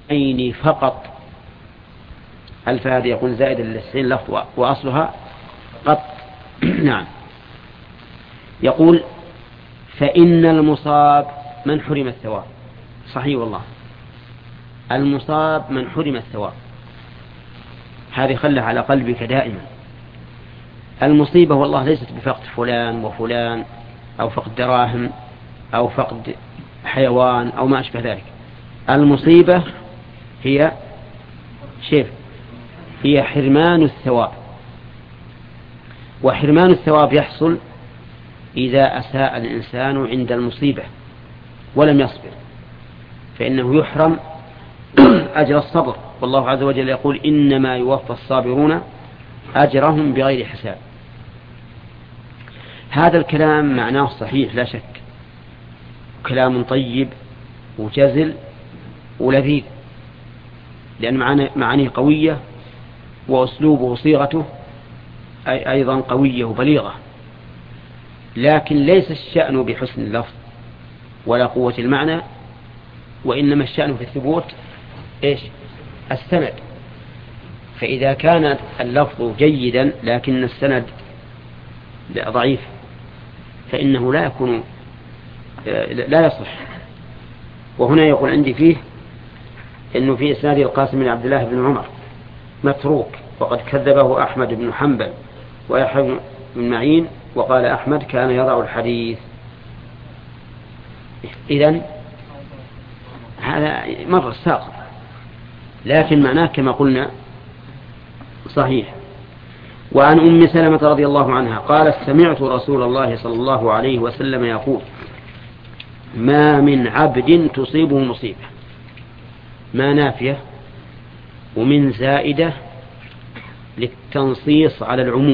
أين فقط. الفاء هذه يكون زائد للسين لفظ وأصلها قط. نعم. يقول فإن المصاب من حرم الثواب. صحيح والله، المصاب من حرم الثواب، هذه خلها على قلبك دائما. المصيبة والله ليست بفقد فلان وفلان أو فقد دراهم أو فقد حيوان أو ما أشبه ذلك. المصيبة هي هي حرمان الثواب، وحرمان الثواب يحصل إذا أساء الإنسان عند المصيبة ولم يصبر، فإنه يحرم أجر الصبر. والله عز وجل يقول إنما يوفى الصابرون أجرهم بغير حساب. هذا الكلام معناه صحيح لا شك، كلام طيب وجزل ولذيذ، لأن معانيه قوية وأسلوبه وصيغته أيضا قوية وبليغة. لكن ليس الشأن بحسن اللفظ ولا قوة المعنى، وإنما الشأن في الثبوت السند. فإذا كان اللفظ جيدا لكن السند ضعيف فإنه لا يصح. وهنا يقول عندي فيه إنه في إسناد القاسم بن عبد الله بن عمر متروك، وقد كذبه أحمد بن حنبل ويحيى بن معين، وقال أحمد كان يضع الحديث. إذن هذا مرة ساقط، لكن معناه كما قلنا صحيح. وعن أم سلمة رضي الله عنها قالت سمعت رسول الله صلى الله عليه وسلم يقول ما من عبد تصيبه مصيبة، ما نافية ومن زائدة للتنصيص على العموم،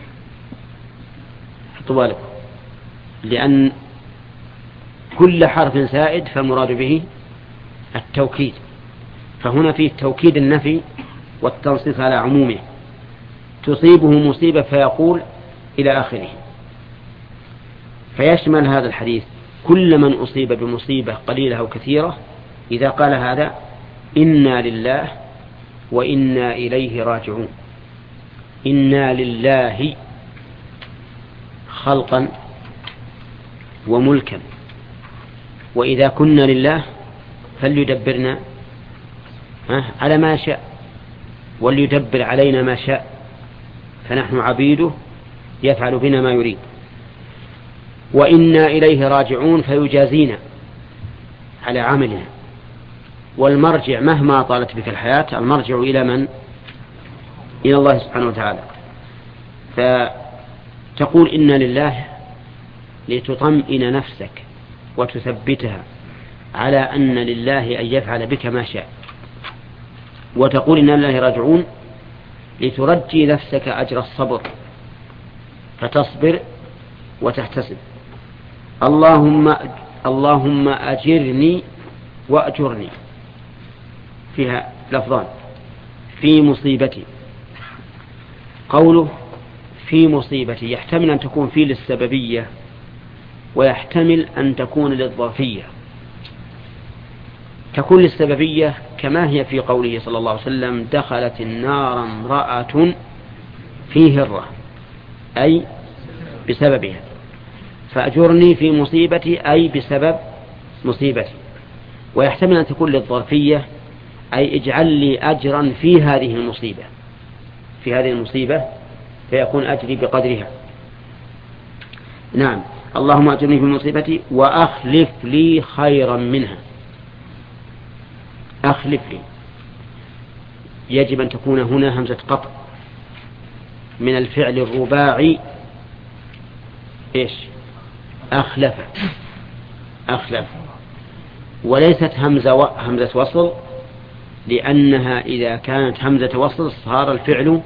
حطوا بالكم، لأن كل حرف زائد فالمراد به التوكيد، فهنا فيه توكيد النفي والتنصيص على عمومه. تصيبه مصيبة فيقول إلى آخره، فيشمل هذا الحديث كل من أصيب بمصيبة قليلة أو كثيرة. إذا قال هذا إنا لله وإنا إليه راجعون. إنا لله خلقا وملكا، وإذا كنا لله فليدبرنا على ما شاء وليدبر علينا ما شاء، فنحن عبيده يفعل بنا ما يريد. وإنا إليه راجعون فيجازينا على عملنا. والمرجع مهما طالت بك الحياة المرجع إلى من؟ إلى الله سبحانه وتعالى. فتقول إنا لله لتطمئن نفسك وتثبتها على أن لله أن يفعل بك ما شاء، وتقول إنا لله راجعون لترجي نفسك أجر الصبر فتصبر وتحتسب. اللهم أجرني وأجرني، فيها لفظان، في مصيبتي. قوله في مصيبتي يحتمل أن تكون في للسببية ويحتمل أن تكون للظرفية. تكون للسببية كما هي في قوله صلى الله عليه وسلم دخلت النار امرأة في هرة، أي بسببها، فأجرني في مصيبتي أي بسبب مصيبتي. ويحتمل أن تكون للظرفية أي اجعل لي أجرا في هذه المصيبة، في هذه المصيبة، فيكون أجري بقدرها. نعم. اللهم أجرني في مصيبتي وأخلف لي خيرا منها. أخلف لي يجب أن تكون هنا همزة قطع من الفعل الرباعي أخلف، وليست همزة وصل، لأنها إذا كانت همزة وصل صار الفعل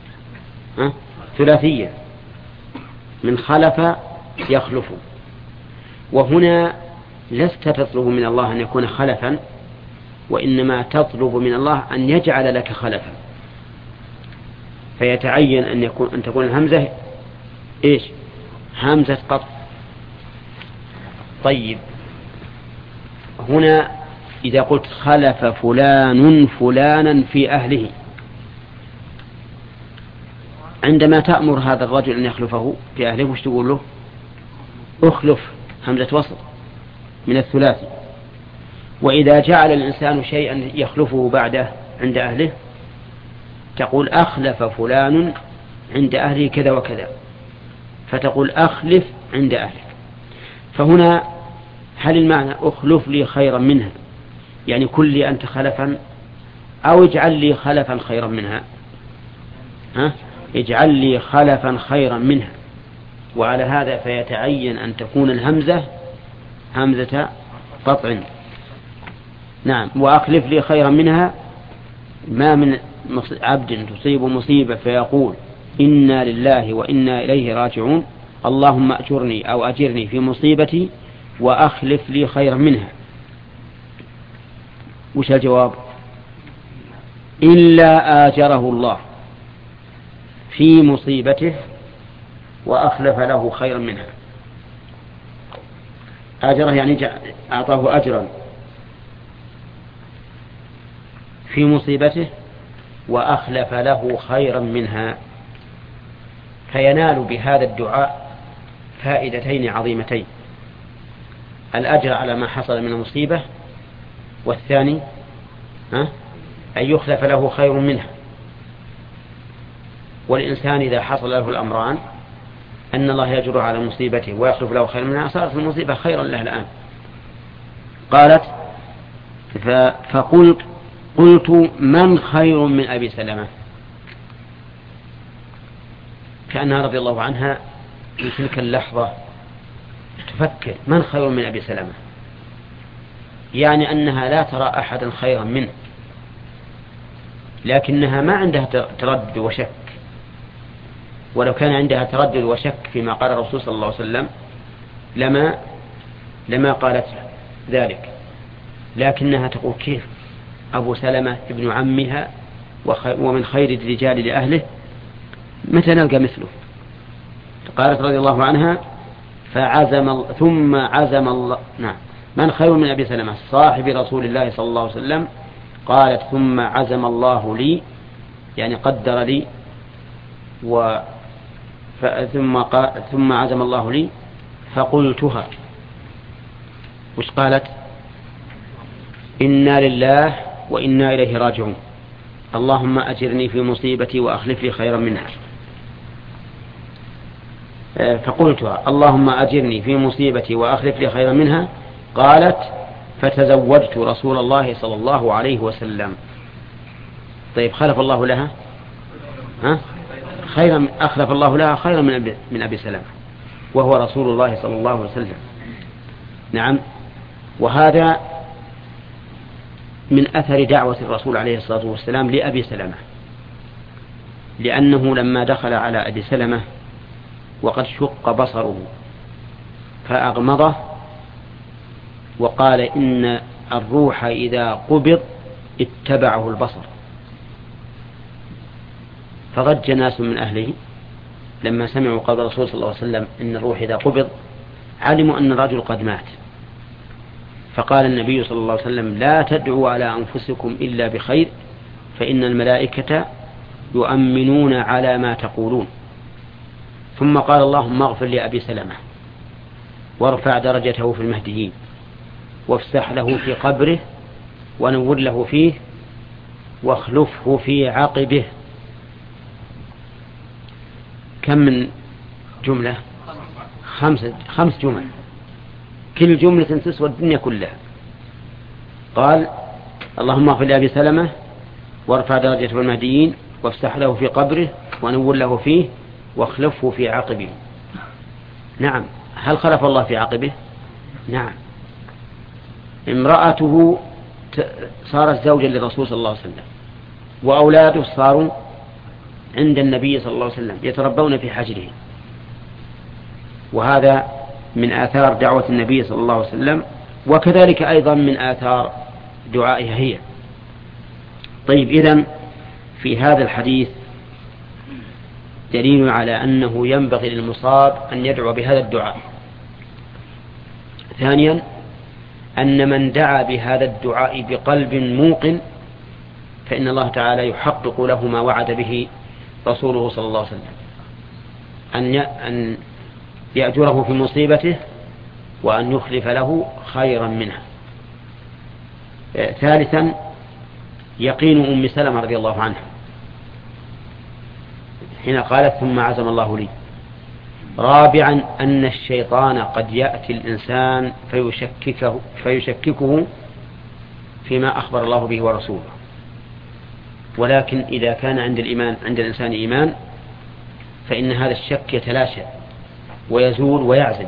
ثلاثية من خلف يخلف. وهنا لست تطلب من الله أن يكون خلفا، وإنما تطلب من الله أن يجعل لك خلفا، فيتعين أن تكون الهمزة همزة قطع. طيب، هنا إذا قلت خلف فلان فلانا في أهله، عندما تأمر هذا الرجل أن يخلفه في أهله وش تقول له؟ أخلف، همزة وصل من الثلاثي. وإذا جعل الإنسان شيئا يخلفه بعده عند أهله تقول أخلف فلان عند أهله كذا وكذا، فتقول أخلف عند أهلك. فهنا هل المعنى أخلف لي خيرا منها، يعني كن لي أنت خلفا، أو اجعل لي خلفا خيرا منها؟ اجعل لي خلفا خيرا منها. وعلى هذا فيتعين أن تكون الهمزة همزة قطع. نعم. وأخلف لي خيرا منها، ما من عبد تصيب مصيبة فيقول إنا لله وإنا إليه راجعون اللهم أجرني أو أجرني في مصيبتي وأخلف لي خيرا منها. وش الجواب؟ إلا آجره الله في مصيبته وأخلف له خيرا منها. آجره يعني أعطاه أجرا في مصيبته وأخلف له خيرا منها، فينال بهذا الدعاء فائدتين عظيمتين: الأجر على ما حصل من المصيبة، والثاني أن يخلف له خير منها. والإنسان إذا حصل له الأمران أن الله يجر على مصيبته ويخلف له خير منها صارت المصيبة خيرا له الآن. قالت قلت من خير من أبي سلمة؟ كأنها رضي الله عنها في تلك اللحظة تفكر من خير من أبي سلمة، يعني أنها لا ترى أحدا خيرا منه، لكنها ما عندها تردد وشك. ولو كان عندها تردد وشك فيما قال الرسول صلى الله عليه وسلم لما قالت ذلك، لكنها تقول كيف أبو سلمة ابن عمها ومن خير الرجال لأهله متى نلقى مثله؟ قالت رضي الله عنها ثم عزم الله. نعم. من خير من أبي سلمة صاحب رسول الله صلى الله عليه وسلم؟ قالت ثم عزم الله لي، يعني قدر لي ثم عزم الله لي فقلتها. وش قالت؟ إنا لله وإنا إليه راجعون اللهم أجرني في مصيبتي وأخلف لي خيرا منها. فقلتها اللهم أجرني في مصيبتي وأخلف لي خيرا منها. قالت فتزوجت رسول الله صلى الله عليه وسلم. طيب خلف الله لها أخلف الله لها خيرا من أبي سلمة وهو رسول الله صلى الله عليه وسلم. نعم. وهذا من أثر دعوة الرسول عليه الصلاة والسلام لأبي سلمة، لأنه لما دخل على أبي سلمة وقد شق بصره فأغمضه وقال إن الروح إذا قبض اتبعه البصر، فضج ناس من أهله لما سمعوا قول الرسول صلى الله عليه وسلم إن الروح إذا قبض علموا أن الرجل قد مات. فقال النبي صلى الله عليه وسلم لا تدعوا على أنفسكم إلا بخير فإن الملائكة يؤمنون على ما تقولون. ثم قال اللهم اغفر لأبي سلمة وارفع درجته في المهديين وافسح له في قبره ونور له فيه واخلفه في عقبه. كم من جملة؟ خمس جمل، كل جملة تسوى الدنيا كلها. قال اللهم اغفر لأبي سلمة وارفع درجته في المهديين وافسح له في قبره ونور له فيه واخلفه في عقبه. نعم. هل خلف الله في عقبه؟ نعم. امرأته صارت زوجا للرسول صلى الله عليه وسلم، وأولاده صاروا عند النبي صلى الله عليه وسلم يتربون في حجره، وهذا من آثار دعوة النبي صلى الله عليه وسلم، وكذلك أيضا من آثار دعائها هي. طيب، إذن في هذا الحديث دليل على أنه ينبغي للمصاب أن يدعو بهذا الدعاء. ثانيا أن من دعا بهذا الدعاء بقلب موقن فإن الله تعالى يحقق له ما وعد به رسوله صلى الله عليه وسلم أن يأجره في مصيبته وأن يخلف له خيرا منها. ثالثا يقين أم سلمة رضي الله عنها حين قالت ثم عزم الله لي. رابعا أن الشيطان قد يأتي الإنسان فيشككه فيما أخبر الله به ورسوله، ولكن إذا كان عند الإنسان إيمان فإن هذا الشك يتلاشى ويزول ويعزل.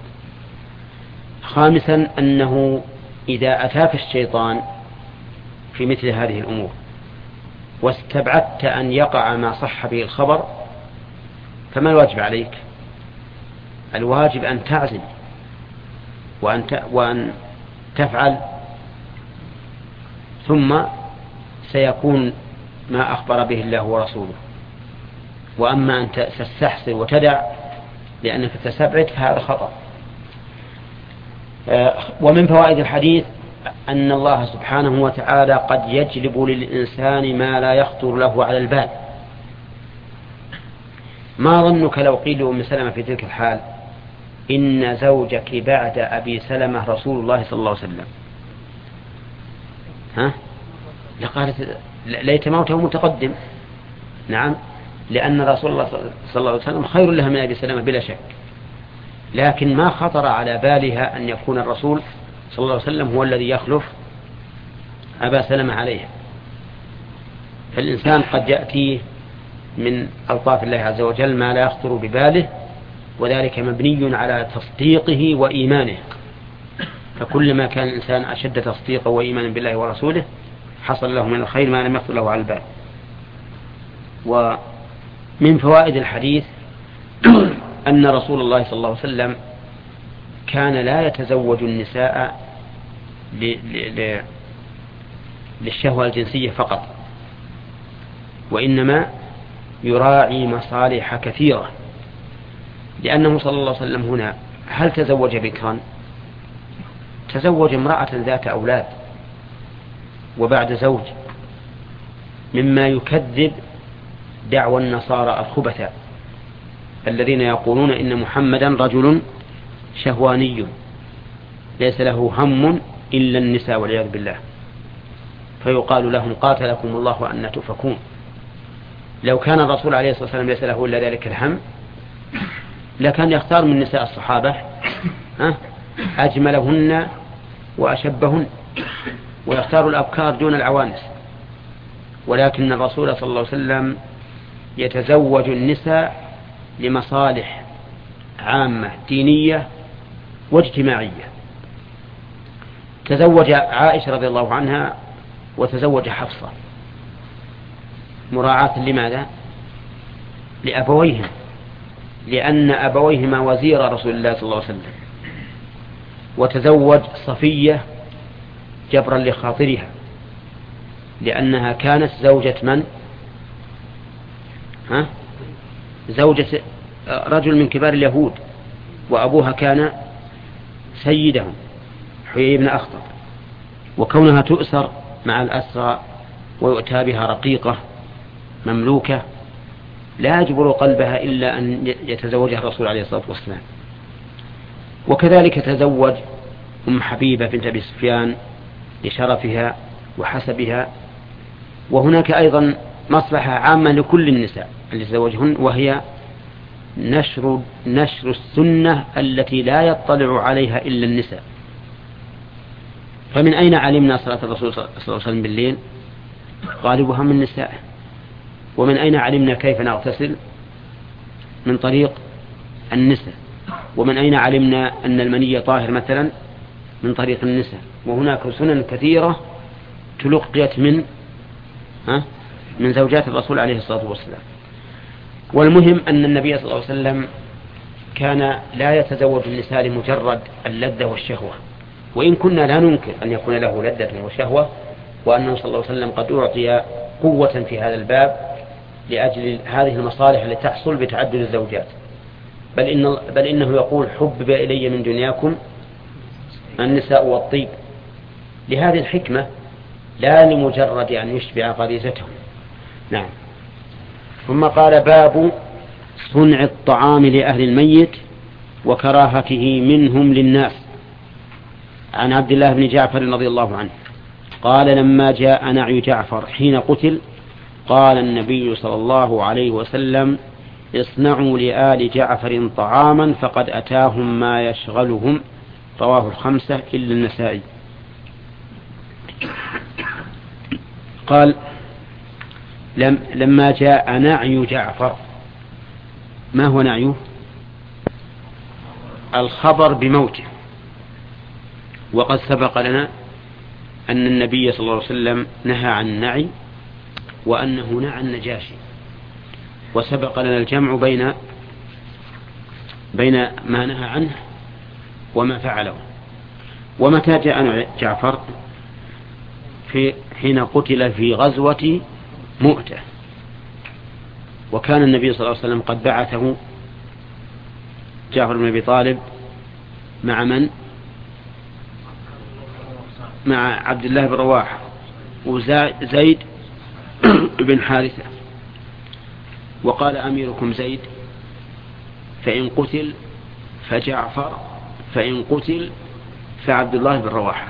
خامسا أنه إذا أتاك الشيطان في مثل هذه الأمور واستبعدت أن يقع ما صح به الخبر فما الواجب عليك؟ الواجب أن تعزم وأن تفعل، ثم سيكون ما أخبر به الله ورسوله. وأما أن تستحسر وتدع لأنك تستبعد فهذا خطأ. ومن فوائد الحديث أن الله سبحانه وتعالى قد يجلب للإنسان ما لا يخطر له على البال. ما ظنك لو قيل لأم سلمة في تلك الحال إن زوجك بعد أبي سلمة رسول الله صلى الله عليه وسلم، لقالت ليت موته متقدم. نعم، لأن رسول الله صلى الله عليه وسلم خير لها من أبي سلمة بلا شك، لكن ما خطر على بالها أن يكون الرسول صلى الله عليه وسلم هو الذي يخلف أبا سلمة عليها. فالإنسان قد يأتيه من ألطاف الله عز وجل ما لا يخطر بباله، وذلك مبني على تصديقه وإيمانه. فكلما كان الإنسان أشد تصديقا وإيمانا بالله ورسوله حصل له من الخير ما لم يخطر له على البال. ومن فوائد الحديث أن رسول الله صلى الله عليه وسلم كان لا يتزوج النساء للشهوة الجنسية فقط، وإنما يراعي مصالح كثيرة، لأنه صلى الله عليه وسلم هنا هل تزوج بكرا؟ تزوج امرأة ذات أولاد وبعد زوج، مما يكذب دعوى النصارى الخبثاء الذين يقولون إن محمدا رجل شهواني ليس له هم إلا النساء والعياذ بالله، فيقال لهم قاتلكم الله أن تؤفكون. لو كان الرسول عليه الصلاة والسلام ليس له إلا ذلك الهم لكان يختار من نساء الصحابة أجملهن وأشبهن، ويختار الأبكار دون العوانس. ولكن الرسول صلى الله عليه وسلم يتزوج النساء لمصالح عامة دينية واجتماعية. تزوج عائشة رضي الله عنها وتزوج حفصة مراعاة لماذا؟ لأبويهم، لأن أبويهما وزير رسول الله صلى الله عليه وسلم. وتزوج صفية جبرا لخاطرها، لأنها كانت زوجة من؟ زوجة رجل من كبار اليهود، وأبوها كان سيدهم حيي بن أخطب، وكونها تؤسر مع الأسرى ويؤتى بها رقيقة مملوكة لا يجبر قلبها إلا أن يتزوجها الرسول عليه الصلاة والسلام. وكذلك تزوج أم حبيبة بنت أبي سفيان لشرفها وحسبها. وهناك أيضا مصلحة عامة لكل النساء اللي تزوجهن، وهي نشر السنة التي لا يطلع عليها إلا النساء. فمن أين علمنا صلاة الرسول صلى الله عليه وسلم بالليل؟ غالبها من نسائه. ومن أين علمنا كيف نغتسل؟ من طريق النساء. ومن أين علمنا أن المني طاهر مثلا؟ من طريق النساء. وهناك سنن كثيرة تلقيت من زوجات الرسول عليه الصلاة والسلام. والمهم أن النبي صلى الله عليه وسلم كان لا يتزوج النساء لمجرد اللذة والشهوة، وإن كنا لا ننكر أن يكون له لذة وشهوة، وأنه صلى الله عليه وسلم قد أعطي قوة في هذا الباب لأجل هذه المصالح التي تحصل بتعدد الزوجات. بل إنه يقول حبب إلي من دنياكم النساء والطيب. لهذه الحكمة لا لمجرد أن يشبع غريزته. نعم. ثم قال باب صنع الطعام لأهل الميت وكراهته منهم للناس. عن عبد الله بن جعفر رضي الله عنه قال لما جاء نعي جعفر حين قتل قال النبي صلى الله عليه وسلم اصنعوا لآل جعفر طعاما فقد أتاهم ما يشغلهم. رواه الخمسة إلا النسائي. قال لما جاء نعي جعفر. ما هو نعيه؟ الخبر بموته. وقد سبق لنا أن النبي صلى الله عليه وسلم نهى عن النعي وأنه نعى النجاشي، وسبق لنا الجمع بين ما نهى عنه وما فعله. ومتى جاء جعفر؟ حين قتل في غزوة مؤتة، وكان النبي صلى الله عليه وسلم قد بعثه جعفر بن أبي طالب مع من؟ مع عبد الله بن رواحة وزيد بن حارثة، وقال أميركم زيد فإن قتل فجعفر فإن قتل فعبد الله بن رواحة.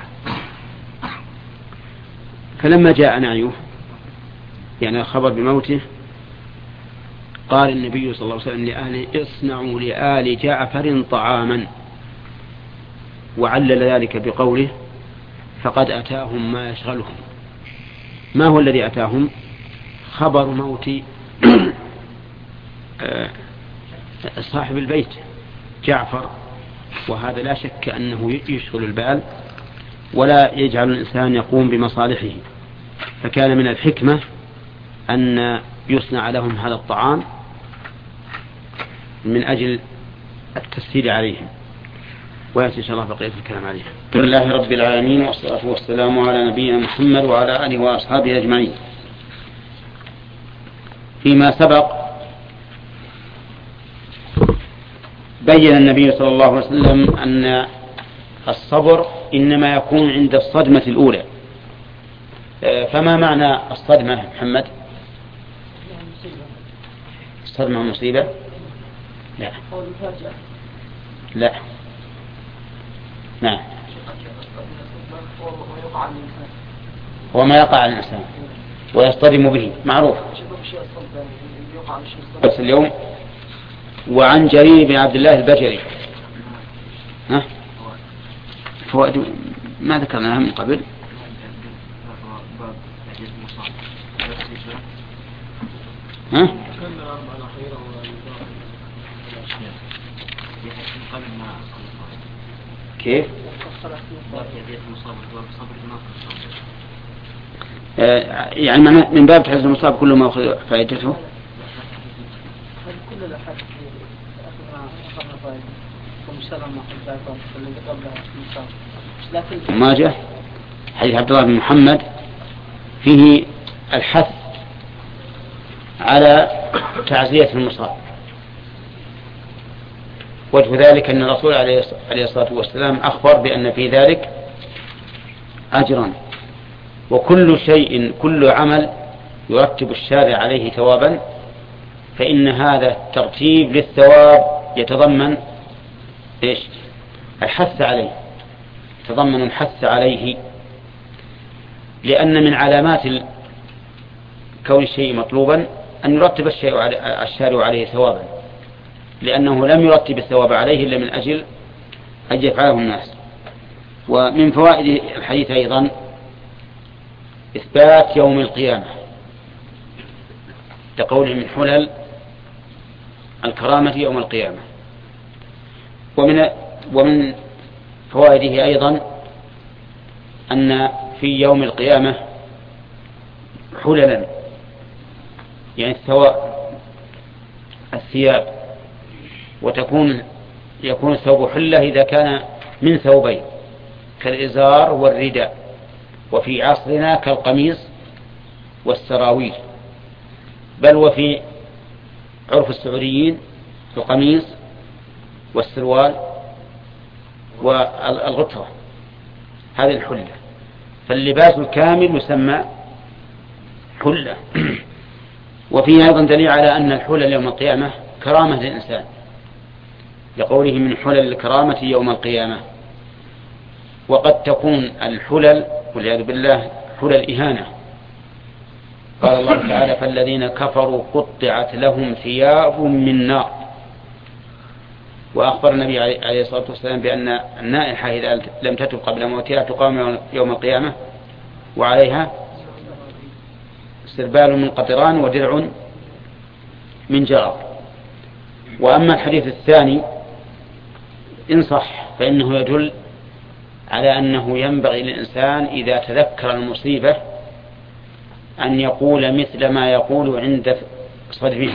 فلما جاء نعيه يعني الخبر بموته قال النبي صلى الله عليه وسلم لأهله اصنعوا لآل جعفر طعاما، وعلل ذلك بقوله فقد أتاهم ما يشغلهم. ما هو الذي أتاهم؟ خبر موت صاحب البيت جعفر، وهذا لا شك أنه يشغل البال ولا يجعل الإنسان يقوم بمصالحه، فكان من الحكمة أن يصنع لهم هذا الطعام من أجل التسهيل عليهم. ويأتي إن شاء الله بقية الكلام عليه. الحمد لله رب العالمين والصلاة والسلام على نبينا محمد وعلى آله وأصحابه أجمعين. فيما سبق بين النبي صلى الله عليه وسلم أن الصبر إنما يكون عند الصدمة الأولى. فما معنى الصدمة محمد؟ الصدمة مصيبة؟ لا لا. نعم. وما يقع على الإنسان ويصطدم به معروف بس اليوم. وعن جرير بن عبد الله البجلي فوائد ما ذكرناها من قبل. كيف؟ يعني من باب تحريز المصاب كل ما أخذ فائدته. ما جاء حديث عبد الله بن محمد فيه الحث على تعزية المصاب. وجه ذلك أن الرسول عليه الصلاة والسلام أخبر بأن في ذلك أجرا، وكل شيء كل عمل يرتب الشارع عليه ثوابا فإن هذا الترتيب للثواب يتضمن إيش؟ الحث عليه، يتضمن الحث عليه، لأن من علامات كون الشيء مطلوبا أن يرتب الشارع عليه ثوابا، لأنه لم يرتب الثواب عليه إلا من أجل أن يفعله الناس. ومن فوائد الحديث أيضا إثبات يوم القيامة، كقوله من حلل الكرامة يوم القيامة. ومن فوائده أيضا أن في يوم القيامة حللا، يعني الثياب، يكون الثوب حلة إذا كان من ثوبين كالإزار والرداء، وفي عصرنا كالقميص والسراويل، بل وفي عرف السعوديين القميص والسروال والغطرة، هذه الحلة. فاللباس الكامل يسمى حلة. وفيه أيضا دليل على أن الحلل يوم القيامة كرامة للإنسان، لقوله من حلل الكرامة يوم القيامة. وقد تكون الحلل والعياذ بالله حلل إهانة. قال الله تعالى فالذين كفروا قطعت لهم ثياب من نار. وأخبر النبي عليه الصلاة والسلام بأن النائحة إذا لم تتب قبل موتها تقام يوم القيامة وعليها سربال من قطران ودرع من جراب. وأما الحديث الثاني إن صح فإنه يدل على أنه ينبغي للإنسان إذا تذكر المصيبة أن يقول مثل ما يقول عند صدمها.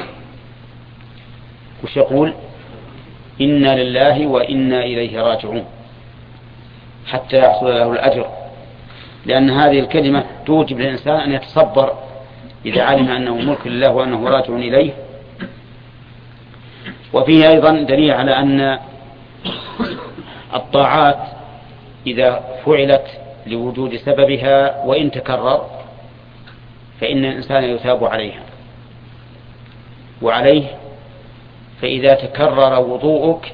وش يقول؟ إنا لله وإنا إليه راجعون، حتى يحصل له الأجر، لأن هذه الكلمة توجب للإنسان أن يتصبر إذا علم أنه ملك لله وأنه راجع إليه. وفيه أيضا دليل على أن الطاعات إذا فعلت لوجود سببها وإن تكرر فإن الإنسان يثاب عليها. وعليه فإذا تكرر وضوءك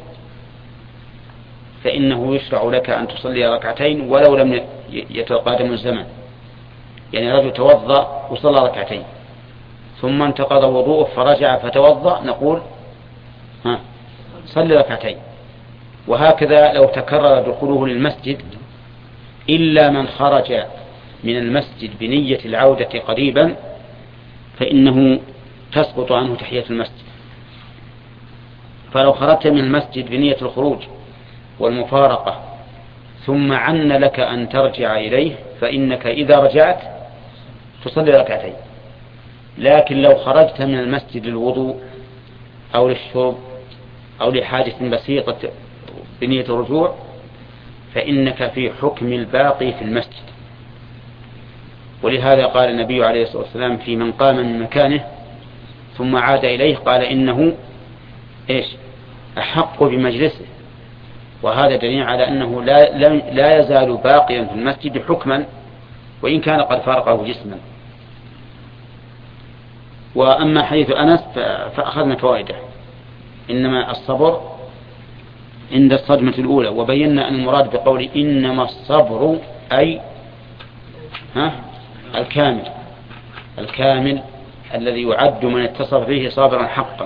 فإنه يشرع لك أن تصلي ركعتين ولو لم يتقادم الزمن. يعني رجل توضأ وصلى ركعتين ثم انتقض وضوءه فرجع فتوضأ، نقول صلي ركعتين. وهكذا لو تكرر دخوله للمسجد إلا من خرج من المسجد بنية العودة قريبا فإنه تسقط عنه تحية المسجد. فلو خرجت من المسجد بنية الخروج والمفارقة ثم عن لك أن ترجع إليه فإنك إذا رجعت تصلي ركعتين. لكن لو خرجت من المسجد للوضوء أو للشرب أو لحاجة بسيطة بنية الرجوع فإنك في حكم الباقي في المسجد. ولهذا قال النبي عليه الصلاة والسلام في من قام من مكانه ثم عاد إليه قال إنه أحق بمجلسه. وهذا دليل على أنه لا يزال باقيا في المسجد حكما وإن كان قد فارقه جسما. وأما حديث أنس فأخذنا فوائده، إنما الصبر عند الصدمة الأولى. وبينا أن المراد بقول إنما الصبر أي الكامل الذي يعد من اتصف به صابرا حقا.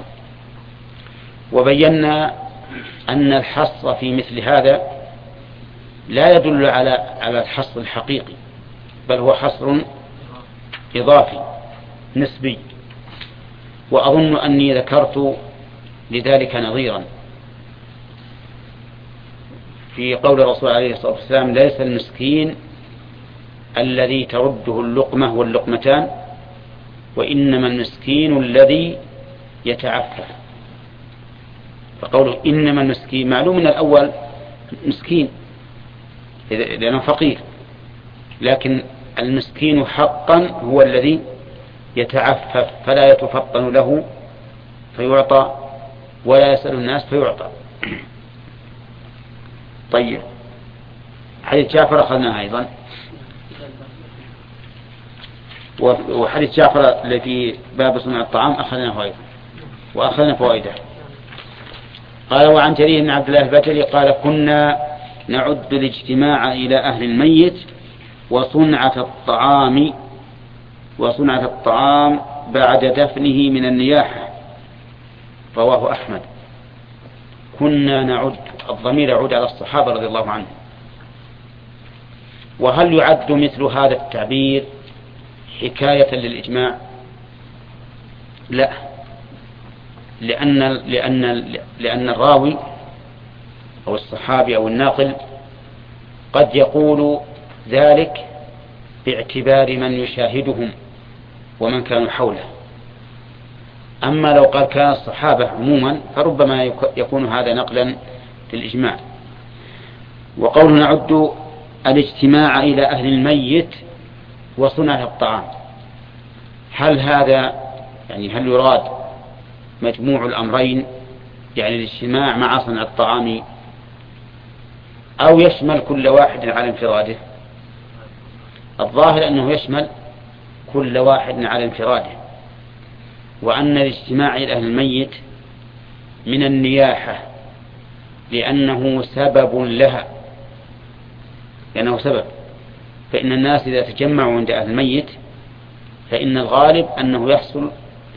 وبينا أن الحصر في مثل هذا لا يدل على الحصر الحقيقي، بل هو حصر إضافي نسبي. وأظن أني ذكرت لذلك نظيرا في قول الرسول عليه الصلاة والسلام ليس المسكين الذي ترده اللقمة واللقمتان وإنما المسكين الذي يتعفف. فقوله إنما المسكين معلوم من الأول مسكين لأنه فقير، لكن المسكين حقا هو الذي يتعفف فلا يتفطن له فيعطى ولا يسأل الناس فيعطى. طيب حديث جعفر أخذناها أيضا، وحديث جعفر الذي باب صنع الطعام أخذناه أيضا وأخذنا فوائده. قال وعن جرير بن عبد الله البجلي قال كنا نعد الاجتماع إلى أهل الميت وصنعة الطعام بعد دفنه من النياحة. رواه أحمد. كنا نعد، الضمير يعود على الصحابة رضي الله عنهم. وهل يعد مثل هذا التعبير حكاية للإجماع؟ لا، لأن الراوي أو الصحابي أو الناقل قد يقول ذلك باعتبار من يشاهدهم ومن كانوا حوله. أما لو قال كان الصحابة عموما فربما يكون هذا نقلا للإجماع. وقول نعد الاجتماع إلى أهل الميت وصنع الطعام، هل هذا هل يراد مجموع الأمرين يعني الاجتماع مع صنع الطعام أو يشمل كل واحد على انفراده؟ الظاهر أنه يشمل كل واحد على انفراده، وأن الاجتماع إلى أهل الميت من النياحة لأنه سبب لها، لأنه سبب. فإن الناس إذا تجمعوا عند أهل الميت فإن الغالب أنه يحصل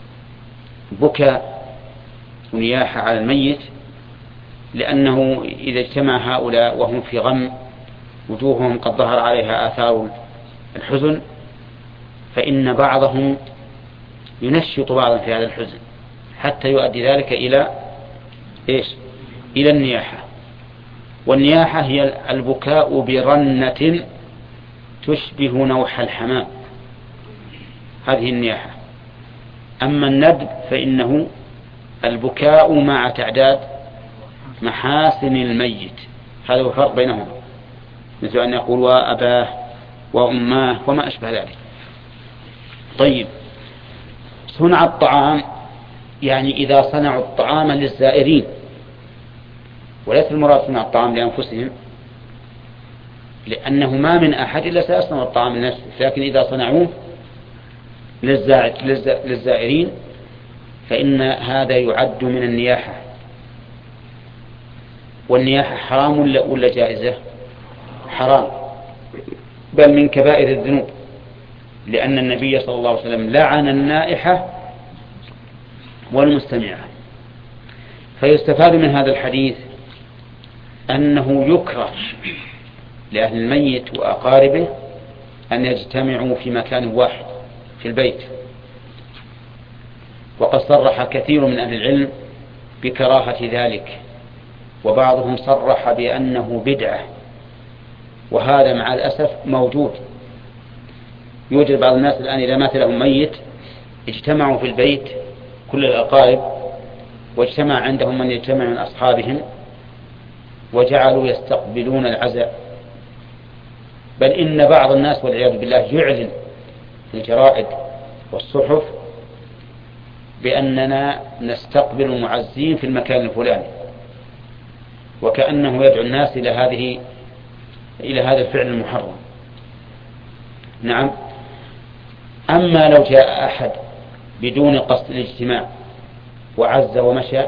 بكاء ونياحة على الميت، لأنه إذا اجتمع هؤلاء وهم في غم وجوههم قد ظهر عليها آثار الحزن فإن بعضهم ينشط بعضا في هذا الحزن حتى يؤدي ذلك إلى إيش؟ إلى النياحة. والنياحة هي البكاء برنة تشبه نوح الحمام، هذه النياحة. أما الندب فإنه البكاء مع تعداد محاسن الميت، هذا هو الفرق بينهما، مثل أن يقول وأباه وأماه وما أشبه ذلك. طيب، صنع الطعام يعني إذا صنعوا الطعام للزائرين، وليس المراد صنع الطعام لأنفسهم، لأنه ما من أحد إلا سيصنع الطعام لنفسه، لكن إذا صنعوه للزائرين فإن هذا يعد من النياحة. والنياحة حرام ولا جائزة؟ حرام، بل من كبائر الذنوب، لأن النبي صلى الله عليه وسلم لعن النائحة والمستمعة. فيستفاد من هذا الحديث أنه يكره لأهل الميت وأقاربه أن يجتمعوا في مكان واحد في البيت. وقد صرح كثير من أهل العلم بكراهة ذلك، وبعضهم صرح بأنه بدعة، وهذا مع الأسف موجود. يوجد بعض الناس الآن إذا مات لهم ميت اجتمعوا في البيت كل الأقارب، واجتمع عندهم من يجتمع من أصحابهم، وجعلوا يستقبلون العزاء. بل إن بعض الناس والعياذ بالله يعلن في الجرائد والصحف بأننا نستقبل المعزين في المكان الفلاني، وكأنه يدعو الناس إلى هذا الفعل المحرم. نعم. أما لو جاء أحد بدون قصد الاجتماع وعز ومشى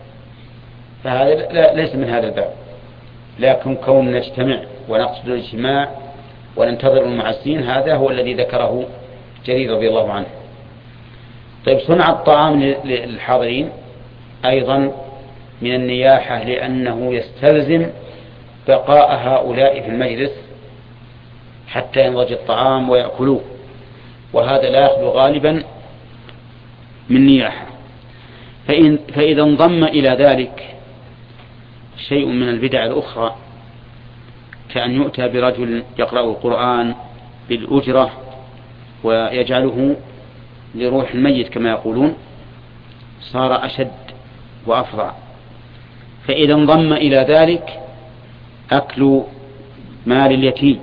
فهذا ليس من هذا الباب، لكن كون نجتمع ونقصد الاجتماع وننتظر المعزين هذا هو الذي ذكره جرير رضي الله عنه. طيب، صنع الطعام للحاضرين أيضا من النياحة، لأنه يستلزم بقاء هؤلاء في المجلس حتى ينضج الطعام ويأكلوه، وهذا لا يخلو غالبا من نياحة. فإذا انضم إلى ذلك شيء من البدع الأخرى، كأن يؤتى برجل يقرأ القرآن بالأجرة ويجعله لروح الميت كما يقولون، صار أشد وأفظع. فإذا انضم إلى ذلك أكل مال اليتيم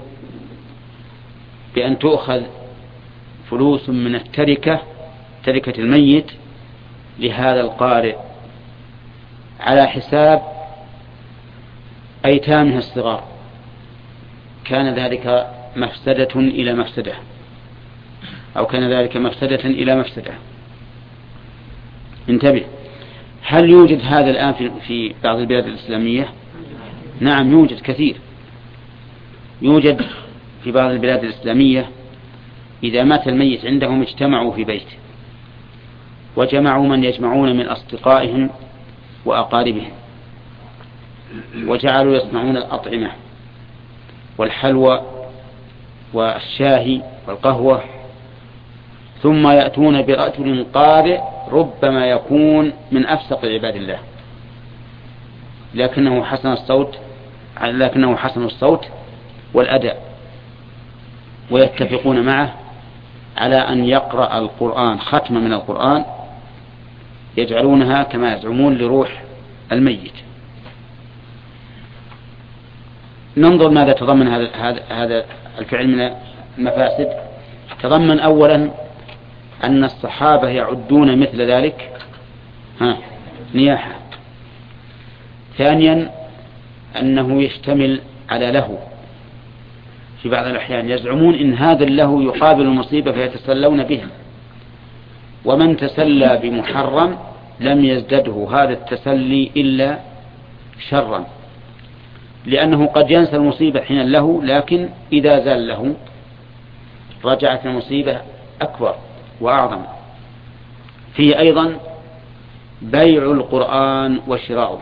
بأن تؤخذ فلوس من التركة، تركة الميت، لهذا القارئ على حساب أيتامه الصغار، كان ذلك مفسدة إلى مفسدة، أو كان ذلك مفسدة إلى مفسدة. انتبه. هل يوجد هذا الآن في بعض البلاد الإسلامية؟ نعم، يوجد كثير. يوجد في بعض البلاد الإسلامية إذا مات الميت عندهم اجتمعوا في بيت، وجمعوا من يجمعون من أصدقائهم وأقاربهم، وجعلوا يصنعون الأطعمة والحلوى والشاهي والقهوة، ثم يأتون برجل قارئ ربما يكون من أفسق عباد الله، لكنه حسن الصوت والأداء، ويتفقون معه على أن يقرأ القرآن ختمة من القرآن يجعلونها كما يزعمون لروح الميت. ننظر ماذا تضمن هذا الفعل من المفاسد. تضمن أولا أن الصحابة يعدون مثل ذلك نياحة. ثانيا أنه يشتمل على لهو، في بعض الأحيان يزعمون إن هذا اللهو يقابل المصيبة فيتسلون بها، ومن تسلى بمحرم لم يزدده هذا التسلي إلا شرا، لأنه قد ينسى المصيبة حين اللهو، لكن إذا زال له رجعت المصيبة أكبر وأعظم. فيه أيضا بيع القرآن وشراؤه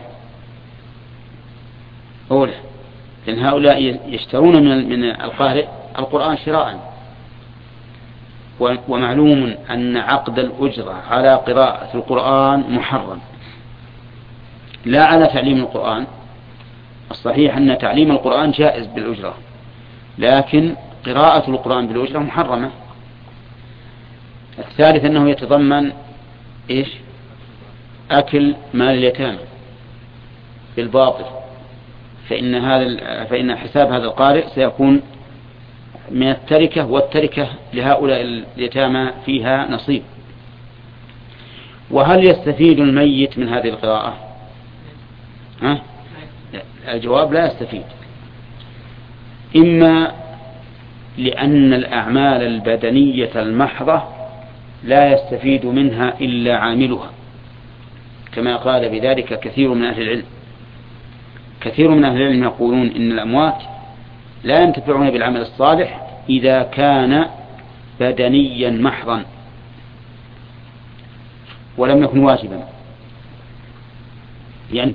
أولا، لأن هؤلاء يشترون من القارئ القرآن شراء، ومعلوم أن عقد الأجرة على قراءة القرآن محرم، لا على تعليم القرآن. الصحيح أن تعليم القرآن جائز بالأجرة، لكن قراءة القرآن بالأجرة محرمة. الثالث أنه يتضمن إيش؟ أكل مال اليتامى بالباطل، فإن حساب هذا القارئ سيكون من التركة، والتركة لهؤلاء اليتامى فيها نصيب. وهل يستفيد الميت من هذه القراءة؟ الجواب لا يستفيد، إما لأن الأعمال البدنية المحضة لا يستفيد منها إلا عاملها، كما قال بذلك كثير من أهل العلم. كثير من أهل العلم يقولون إن الأموات لا ينتفعون بالعمل الصالح إذا كان بدنيا محضا ولم يكن واجبا، يعني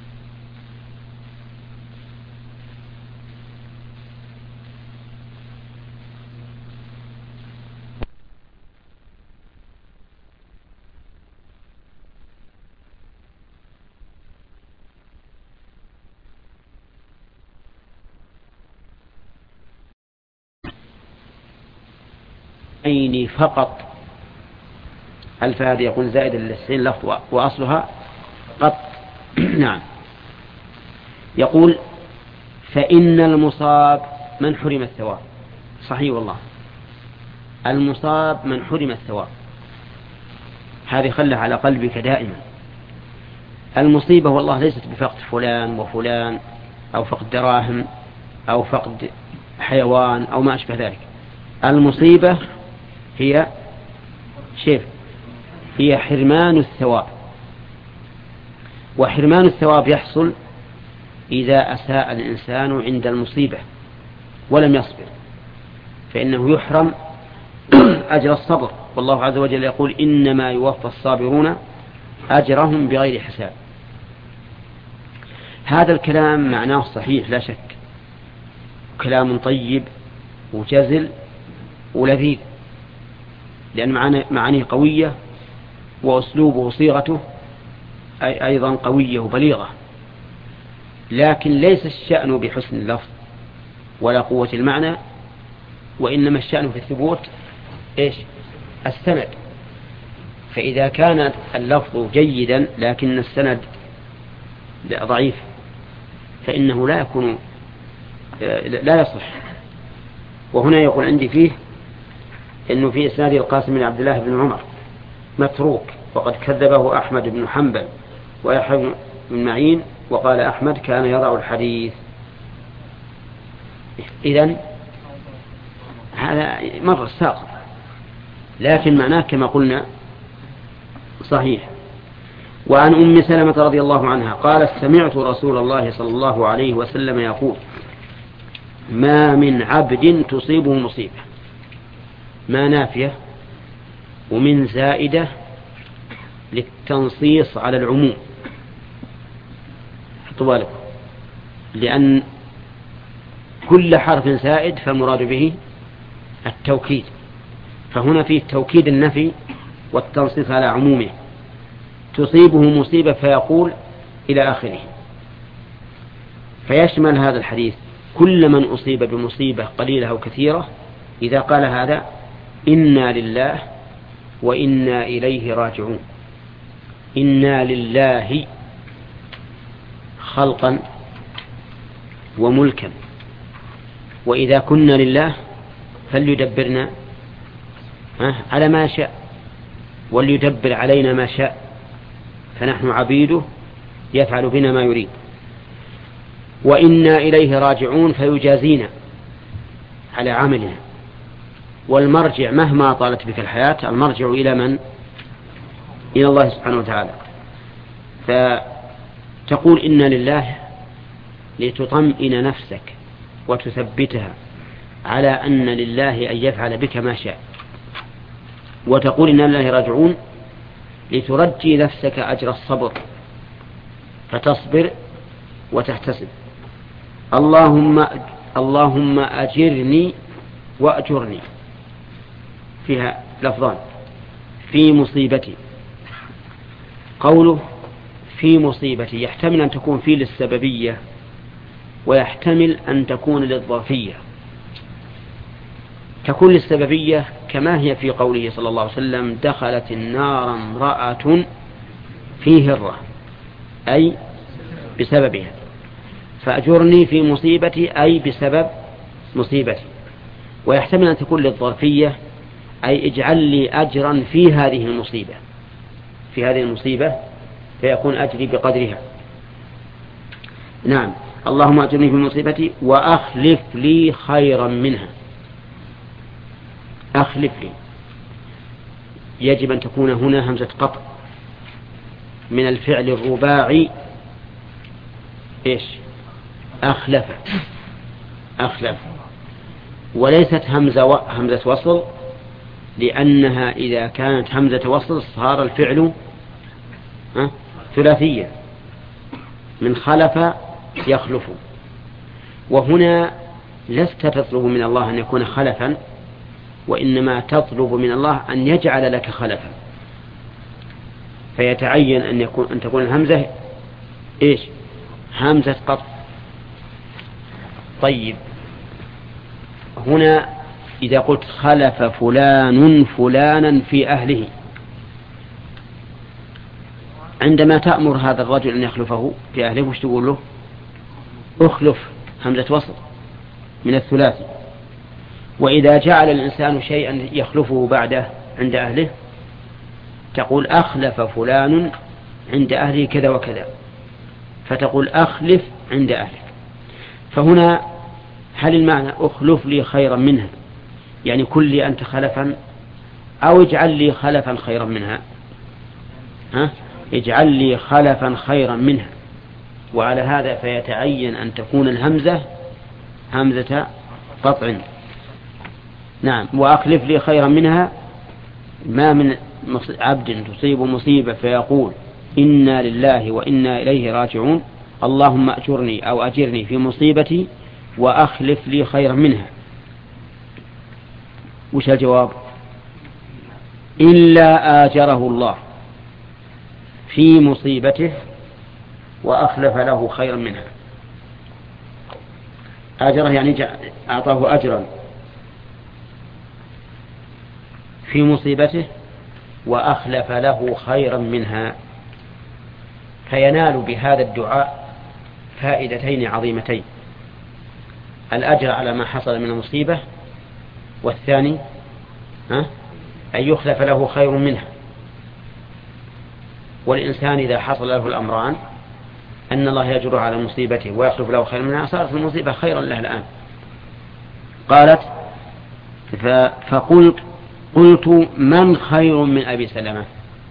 عيني فقط. الفاء هذه يكون زائد للسين لفظ وأصلها قط. نعم. يقول فإن المصاب من حرم الثواب. صحيح والله، المصاب من حرم الثواب، هذه خلها على قلبك دائما. المصيبة والله ليست بفقد فلان وفلان، أو فقد دراهم، أو فقد حيوان، أو ما أشبه ذلك. المصيبة هي هي حرمان الثواب، وحرمان الثواب يحصل إذا أساء الإنسان عند المصيبة ولم يصبر، فإنه يحرم أجر الصبر. والله عز وجل يقول إنما يوفى الصابرون أجرهم بغير حساب. هذا الكلام معناه صحيح لا شك، كلام طيب وجزل ولذيذ، لأن معانيه قوية، وأسلوبه وصيغته أيضا قوية وبليغة. لكن ليس الشأن بحسن اللفظ ولا قوة المعنى، وإنما الشأن في الثبوت السند. فإذا كان اللفظ جيدا لكن السند ضعيف فإنه لا يصح. وهنا يقول عندي فيه إنه في إسناد القاسم بن عبد الله بن عمر متروك، وقد كذبه أحمد بن حنبل ويحيى بن معين، وقال أحمد كان يضع الحديث. إذن هذا مرة ساقط، لكن معناه كما قلنا صحيح. وعن أم سلمة رضي الله عنها قالت سمعت رسول الله صلى الله عليه وسلم يقول ما من عبد تصيبه مصيبة، ما نافية ومن زائدة للتنصيص على العموم، حطوا بالكم، لأن كل حرف زائد فالمراد به التوكيد، فهنا فيه توكيد النفي والتنصيص على عمومه. تصيبه مصيبة فيقول إلى آخره، فيشمل هذا الحديث كل من أصيب بمصيبة قليلة أو كثيرة. إذا قال هذا إنا لله وإنا إليه راجعون. إنا لله خلقا وملكا، وإذا كنا لله فليدبرنا على ما شاء وليدبر علينا ما شاء، فنحن عبيده يفعل بنا ما يريد. وإنا إليه راجعون فيجازينا على عملها. والمرجع مهما طالت بك الحياة المرجع إلى من؟ إلى الله سبحانه وتعالى. فتقول إنا لله لتطمئن نفسك وتثبتها على أن لله أن يفعل بك ما شاء، وتقول إنا لله راجعون لترجي نفسك أجر الصبر فتصبر وتحتسب. اللهم أجرني وأجرني، فيها لفظان، في مصيبتي. قوله في مصيبتي يحتمل أن تكون في للسببية ويحتمل أن تكون للظرفية. تكون للسببية كما هي في قوله صلى الله عليه وسلم دخلت النار امرأة في هرة، أي بسببها، فأجرني في مصيبتي أي بسبب مصيبتي. ويحتمل أن تكون للظرفية أي اجعل لي أجرا في هذه المصيبة، في هذه المصيبة، فيكون أجري بقدرها. نعم، اللهم أجرني في مصيبتي وأخلف لي خيرا منها. أخلف لي يجب أن تكون هنا همزة قطع من الفعل الرباعي إيش؟ أخلف، أخلف، وليست همزة وصل، لأنها إذا كانت همزة وصل صار الفعل ثلاثية من خلف يخلف. وهنا لست تطلب من الله أن يكون خلفا، وإنما تطلب من الله أن يجعل لك خلفا، فيتعين أن تكون الهمزة إيش؟ همزة قطع. طيب، هنا إذا قلت خلف فلان فلانا في أهله، عندما تأمر هذا الرجل أن يخلفه في أهله وش تقول له؟ أخلف، همزة وصل من الثلاثي. وإذا جعل الإنسان شيئا يخلفه بعده عند أهله تقول أخلف فلان عند أهله كذا وكذا، فتقول أخلف عند أهلك. فهنا هل المعنى أخلف لي خيرا منها، يعني كن لي أنت خلفا، أو اجعل لي خلفا خيرا منها؟ اجعل لي خلفا خيرا منها. وعلى هذا فيتعين أن تكون الهمزة همزة قطع. نعم، وأخلف لي خيرا منها. ما من عبد تصيب مصيبة فيقول إنا لله وإنا إليه راجعون اللهم أجرني أو أجرني في مصيبتي وأخلف لي خيرا منها. وش الجواب؟ إلا آجره الله في مصيبته وأخلف له خيرا منها. آجره يعني أعطاه أجرا في مصيبته وأخلف له خيرا منها، فينال بهذا الدعاء فائدتين عظيمتين: الأجر على ما حصل من المصيبة، والثاني أن يخلف له خير منها. والإنسان إذا حصل له الأمران أن الله يجر على مصيبته ويخلف له خير منها صارت المصيبة خيرا له الآن. قالت قلت من خير من أبي سلمة؟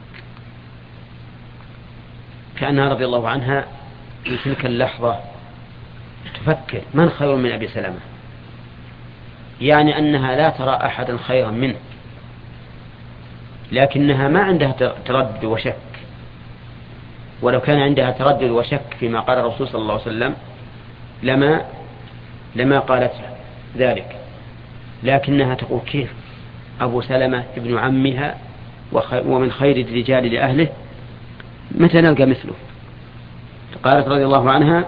كأنها رضي الله عنها في تلك اللحظة تفكر من خير من أبي سلمة، يعني أنها لا ترى أحدا خيرا منه، لكنها ما عندها تردد وشك. ولو كان عندها تردد وشك فيما قال الرسول صلى الله عليه وسلم لما قالت ذلك، لكنها تقول كيف أبو سلمة ابن عمها ومن خير الرجال لأهله متى نلقى مثله؟ قالت رضي الله عنها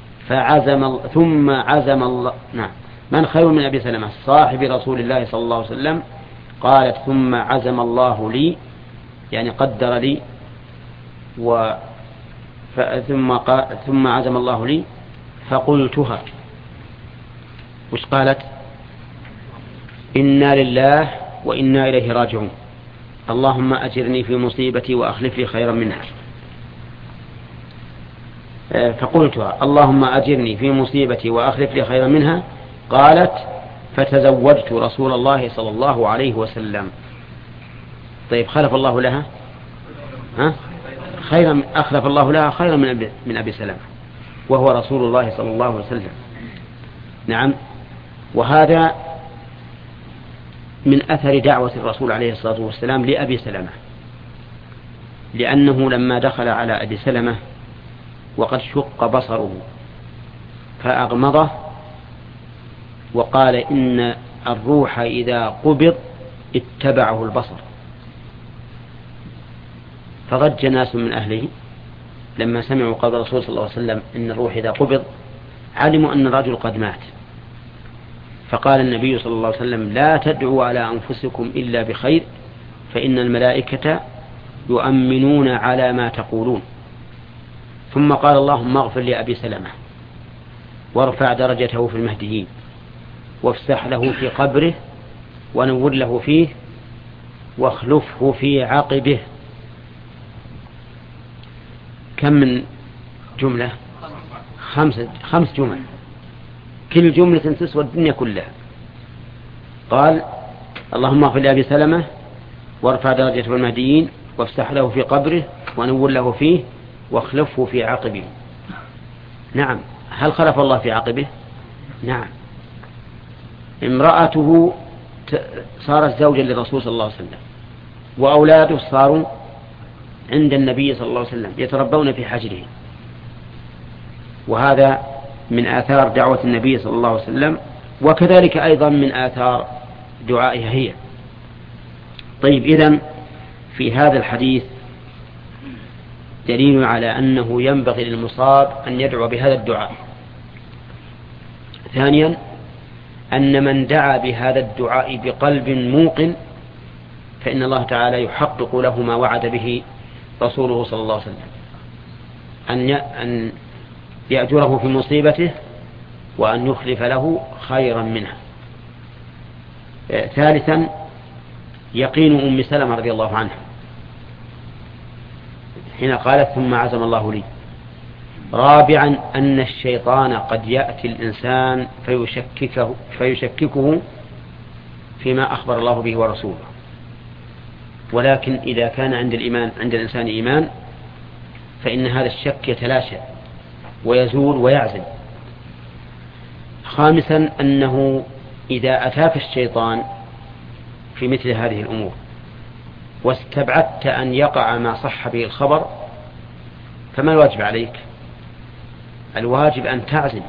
ثم عزم الله. نعم، من خير من أبي سلمة صاحب رسول الله صلى الله عليه وسلم؟ قالت ثم عزم الله لي، يعني قدر لي ثم عزم الله لي فقلتها. وش قالت؟ إنا لله وإنا إليه راجعون اللهم أجرني في مصيبتي وأخلف لي خيرا منها. فقلتها اللهم أجرني في مصيبتي وأخلف لي خيرا منها. قالت فتزوجت رسول الله صلى الله عليه وسلم. طيب خلف الله لها أخلف الله لها خيرا من أبي سلمة وهو رسول الله صلى الله عليه وسلم. نعم. وهذا من أثر دعوة الرسول عليه الصلاة والسلام لأبي سلمة، لأنه لما دخل على أبي سلمة وقد شق بصره فأغمضه وقال إن الروح إذا قبض اتبعه البصر، فضج ناس من أهله لما سمعوا قول الرسول صلى الله عليه وسلم إن الروح إذا قبض علموا أن الرجل قد مات، فقال النبي صلى الله عليه وسلم لا تدعوا على أنفسكم إلا بخير فإن الملائكة يؤمنون على ما تقولون. ثم قال اللهم اغفر لأبي سلمة وارفع درجته في المهديين وافسح له في قبره ونور له فيه واخلفه في عقبه. كم من جملة؟ خمس جمل، كل جملة تسوى الدنيا كلها. قال اللهم اغفر لأبي سلمة وارفع درجته في المهديين وافسح له في قبره ونور له فيه واخلفه في عقبه. نعم. هل خلف الله في عقبه؟ نعم. امرأته صارت زوجا للرسول صلى الله عليه وسلم وأولاده صاروا عند النبي صلى الله عليه وسلم يتربون في حجره، وهذا من آثار دعوة النبي صلى الله عليه وسلم، وكذلك أيضا من آثار دعائها هي. طيب إذن في هذا الحديث دليل على أنه ينبغي للمصاب أن يدعو بهذا الدعاء. ثانيا أن من دعا بهذا الدعاء بقلب موقن فإن الله تعالى يحقق له ما وعد به رسوله صلى الله عليه وسلم أن يأجره في مصيبته وأن يخلف له خيرا منها. ثالثا يقين أم سلمة رضي الله عنها حين قالت ثم عزم الله لي. رابعا أن الشيطان قد يأتي الإنسان فيشككه فيما أخبر الله به ورسوله، ولكن إذا كان عند الإنسان إيمان فإن هذا الشك يتلاشى ويزول ويعزل. خامسا أنه إذا أتاك الشيطان في مثل هذه الأمور واستبعدت أن يقع ما صح به الخبر فما الواجب عليك؟ الواجب أن تعزم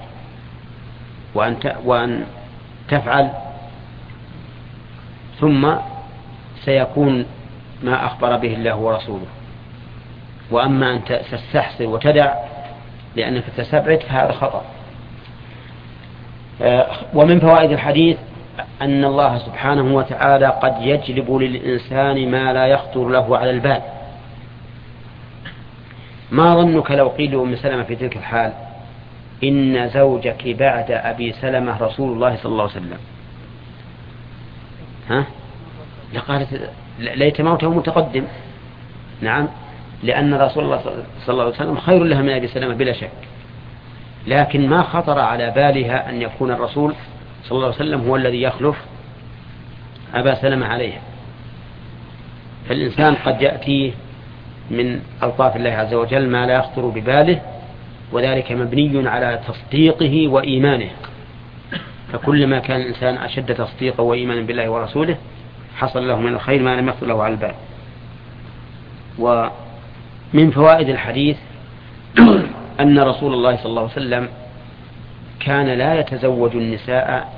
وأن تفعل، ثم سيكون ما أخبر به الله ورسوله. وأما أن تستحسر وتدع لأنك تستبعد فهذا خطأ. ومن فوائد الحديث أن الله سبحانه وتعالى قد يجلب للإنسان ما لا يخطر له على البال. ما ظنك لو قيل لأم سلمة في تلك الحال إن زوجك بعد أبي سلمة رسول الله صلى الله عليه وسلم، لقالت ليت موته متقدم. نعم، لأن رسول الله صلى الله عليه وسلم خير لها من أبي سلمة بلا شك، لكن ما خطر على بالها أن يكون الرسول صلى الله عليه وسلم هو الذي يخلف أبا سلمة عليها. فالإنسان قد يأتيه من ألطاف الله عز وجل ما لا يخطر بباله، وذلك مبني على تصديقه وإيمانه. فكلما كان الإنسان أشد تصديقا وإيمانا بالله ورسوله حصل له من الخير ما لم يخطر له على البال. ومن فوائد الحديث أن رسول الله صلى الله عليه وسلم كان لا يتزوج النساء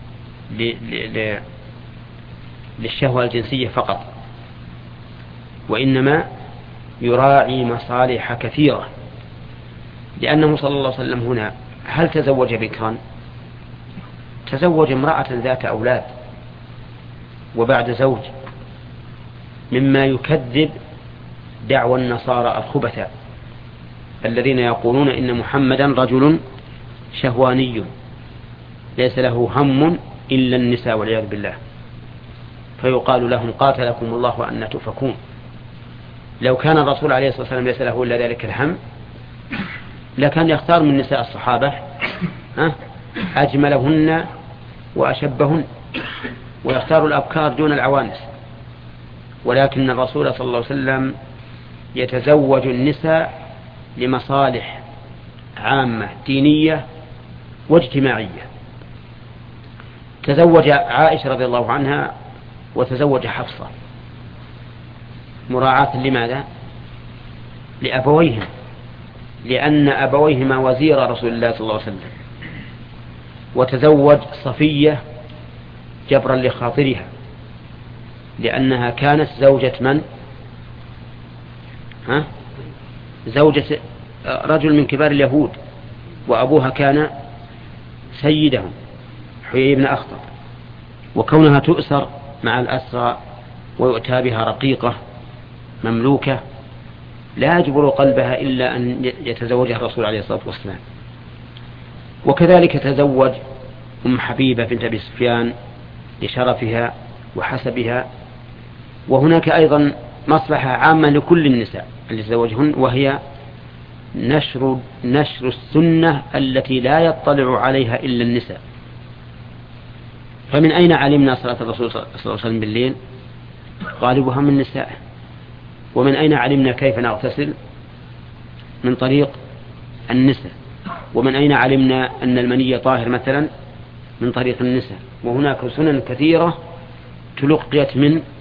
للشهوة الجنسية فقط، وإنما يراعي مصالح كثيرة، لأنه صلى الله عليه وسلم هنا هل تزوج بكرا؟ تزوج امرأة ذات أولاد وبعد زوج، مما يكذب دعوى النصارى الخبثاء الذين يقولون إن محمدا رجل شهواني ليس له هم إلا النساء والعياذ بالله، فيقال لهم قاتلكم الله أن تؤفكون. لو كان الرسول عليه الصلاة والسلام ليس له إلا ذلك الهم لكان يختار من نساء الصحابة أجملهن وأشبهن، ويختار الأبكار دون العوانس. ولكن الرسول صلى الله عليه وسلم يتزوج النساء لمصالح عامة دينية واجتماعية. تزوج عائشة رضي الله عنها وتزوج حفصة مراعاة لماذا؟ لأبويهم، لأن أبويهما وزير رسول الله صلى الله عليه وسلم. وتزوج صفية جبرا لخاطرها، لأنها كانت زوجة من؟ زوجة رجل من كبار اليهود، وأبوها كان سيدهم حيي بن أخطب. وكونها تؤسر مع الأسرى ويؤتى بها رقيقة مملوكة لا يجبر قلبها إلا أن يتزوجها الرسول عليه الصلاة والسلام. وكذلك تزوج أم حبيبة بنت أبي سفيان لشرفها وحسبها. وهناك أيضا مصلحة عامة لكل النساء اللي تزوجهن، وهي نشر السنة التي لا يطلع عليها إلا النساء. فمن أين علمنا صلاة الرسول صلى الله عليه وسلم بالليل؟ غالبها من نسائه. ومن أين علمنا كيف نغتسل؟ من طريق النساء. ومن أين علمنا أن المني طاهر مثلا؟ من طريق النساء. وهناك سنن كثيرة تلقيت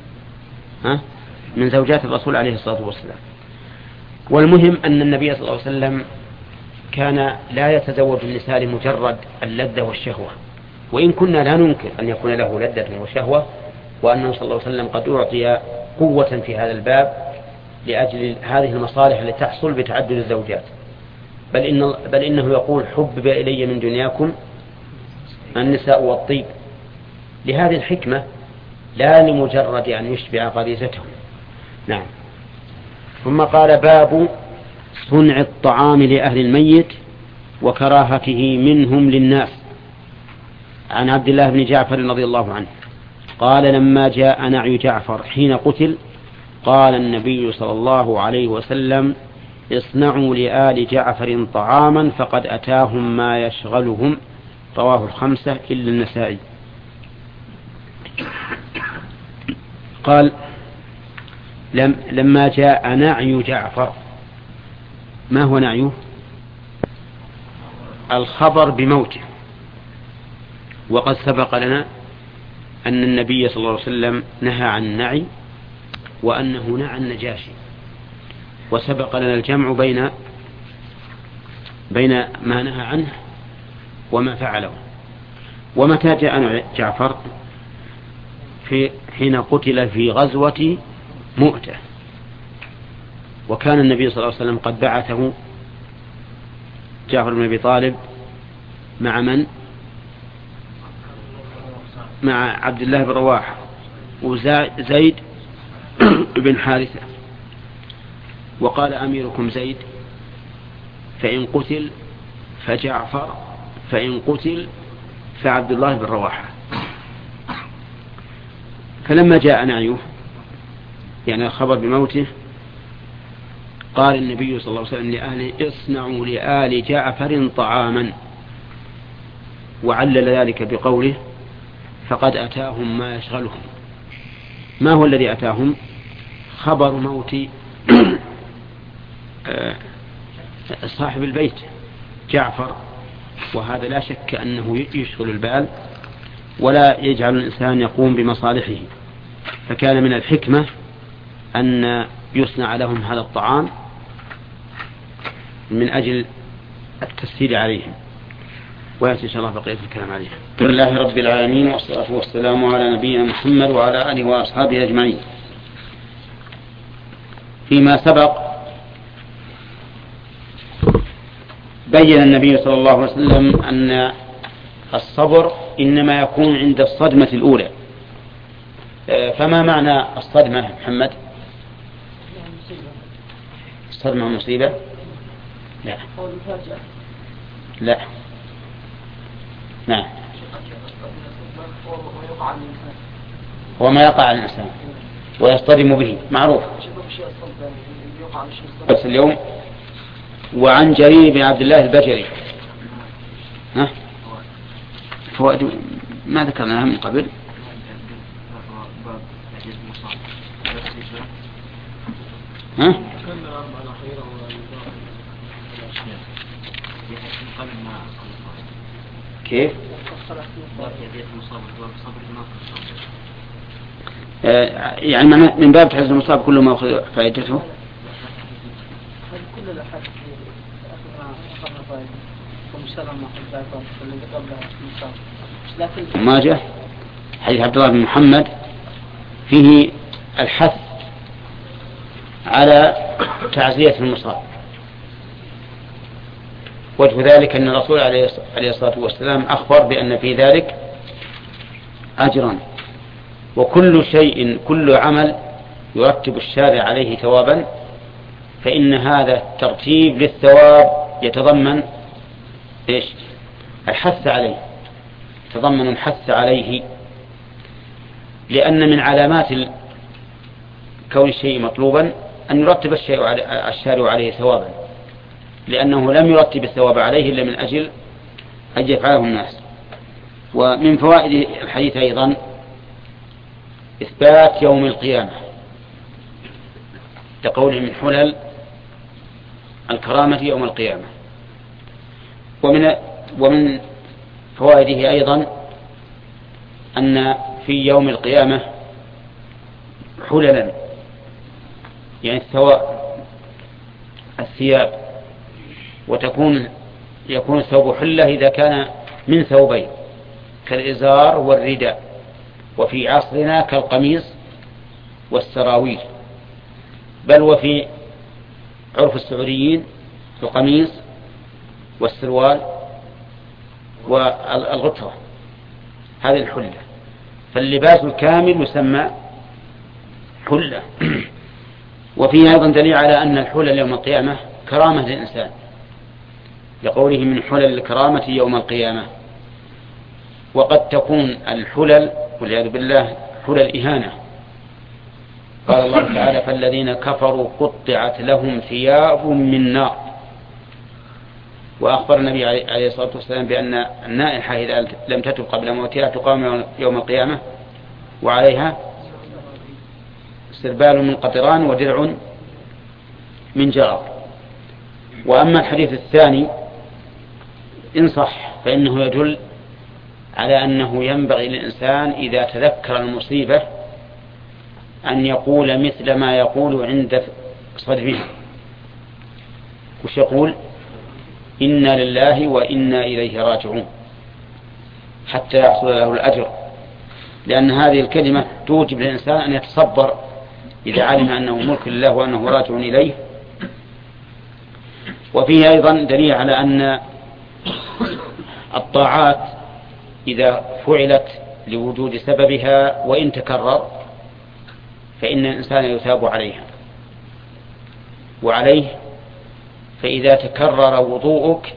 من زوجات الرسول عليه الصلاة والسلام. والمهم أن النبي صلى الله عليه وسلم كان لا يتزوج النساء لمجرد اللذة والشهوة، وإن كنا لا ننكر أن يكون له لذة وشهوة، وأنه صلى الله عليه وسلم قد أعطي قوة في هذا الباب لأجل هذه المصالح التي تحصل بتعدد الزوجات. بل إنه يقول حبب إلي من دنياكم النساء والطيب، لهذه الحكمة لا لمجرد أن يشبع غريزتهم. نعم. ثم قال باب صنع الطعام لأهل الميت وكراهته منهم للناس. عن عبد الله بن جعفر رضي الله عنه قال لما جاء نعي جعفر حين قتل قال النبي صلى الله عليه وسلم اصنعوا لآل جعفر طعاما فقد أتاهم ما يشغلهم. رواه الخمسة إلا النسائي. قال لما جاء نعي جعفر. ما هو نعيه؟ الخبر بموته. وقد سبق لنا أن النبي صلى الله عليه وسلم نهى عن النعي، وأنه نعى النجاشي. وسبق لنا الجمع بين ما نهى عنه وما فعله. ومتى جاء جعفر؟ حين قتل في غزوة مؤتة. وكان النبي صلى الله عليه وسلم قد بعثه جعفر بن أبي طالب مع من؟ مع عبد الله بن رواحة وزيد بن حارثة. وقال أميركم زيد، فإن قتل فجعفر، فإن قتل فعبد الله بن رواحة. فلما جاء نعيه يعني الخبر بموته قال النبي صلى الله عليه وسلم لأهله اصنعوا لآل جعفر طعاما، وعلل ذلك بقوله فقد أتاهم ما يشغلهم. ما هو الذي أتاهم؟ خبر موت صاحب البيت جعفر، وهذا لا شك أنه يشغل البال ولا يجعل الإنسان يقوم بمصالحه. فكان من الحكمة أن يصنع لهم هذا الطعام من أجل التسهيل عليهم. ويأتي إن شاء الله بقية الكلام عليه. الحمد لله رب العالمين، والصلاة والسلام على نبينا محمد وعلى آله وأصحابه أجمعين. فيما سبق بين النبي صلى الله عليه وسلم أن الصبر إنما يكون عند الصدمة الأولى. فما معنى الصدمة محمد؟ الصدمة مصيبة؟ لا لا. نعم. وما يقع على الإنسان ويصطدم به معروف بس اليوم. وعن جرير بن عبد الله البجلي فوائد ما ذكرناها من قبل. ها؟ كيف؟ يعني من باب تحريز المصاب كل ما أخذ فائدته. ما جاء حديث عبد الله بن محمد فيه الحث على تعزية المصاب. وجه ذلك أن الرسول عليه الصلاة والسلام أخبر بأن في ذلك أجرا، وكل شيء كل عمل يرتب الشارع عليه ثوابا فإن هذا الترتيب للثواب يتضمن إيش؟ الحث عليه، يتضمن الحث عليه، لأن من علامات كون الشيء مطلوبا أن يرتب الشارع عليه ثوابا، لأنه لم يرتب الثواب عليه إلا من أجل أن يفعله الناس. ومن فوائد الحديث أيضا إثبات يوم القيامة، كقوله من حلل الكرامة يوم القيامة. ومن فوائده أيضا أن في يوم القيامة حللا، يعني الثياب، يكون الثوب حلة إذا كان من ثوبين كالإزار والرداء، وفي عصرنا كالقميص والسراويل، بل وفي عرف السعوديين القميص والسروال والغترة، هذه الحلة. فاللباس الكامل يسمى حلة. وفيه أيضا دليل على أن الحلل يوم القيامة كرامة للإنسان، لقوله من حلل الكرامة يوم القيامة. وقد تكون الحلل والعياذ بالله حلل إهانة. قال الله تعالى فالذين كفروا قطعت لهم ثياب من نار. وأخبر النبي عليه الصلاة والسلام بأن النائحة إذا لم تتب قبل موتها تقام يوم القيامة وعليها سربال من قطران ودرع من جراب. وأما الحديث الثاني إن صح فإنه يدل على أنه ينبغي للإنسان إذا تذكر المصيبة أن يقول مثل ما يقول عند صدمها. وش يقول؟ إنا لله وإنا إليه راجعون، حتى يحصل له الأجر، لأن هذه الكلمة توجب للإنسان أن يتصبر إذا علم أنه ملك لله وأنه راجع إليه. وفيه أيضا دليل على أن الطاعات إذا فعلت لوجود سببها وإن تكرر فإن الإنسان يثاب عليها. وعليه فإذا تكرر وضوءك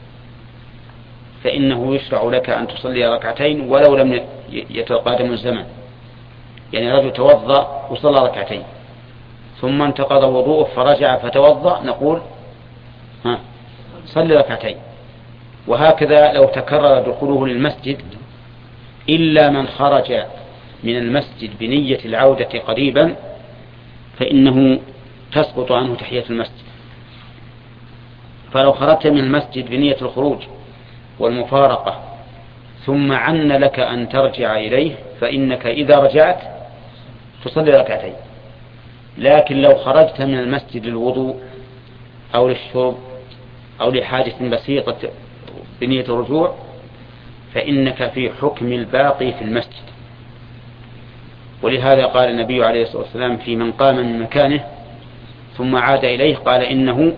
فإنه يشرع لك أن تصلي ركعتين ولو لم يتقادم الزمن. يعني رجل توضأ وصلى ركعتين ثم انتقض وضوءه فرجع فتوضأ، نقول صلي ركعتين. وهكذا لو تكرر دخوله للمسجد إلا من خرج من المسجد بنية العودة قريبا فإنه تسقط عنه تحية المسجد. فلو خرجت من المسجد بنية الخروج والمفارقة ثم عن لك أن ترجع إليه فإنك إذا رجعت تصلي ركعتين. لكن لو خرجت من المسجد للوضوء أو للشرب أو لحاجة بسيطة بنية الرجوع فإنك في حكم الباقي في المسجد. ولهذا قال النبي عليه الصلاة والسلام في من قام من مكانه ثم عاد إليه قال إنه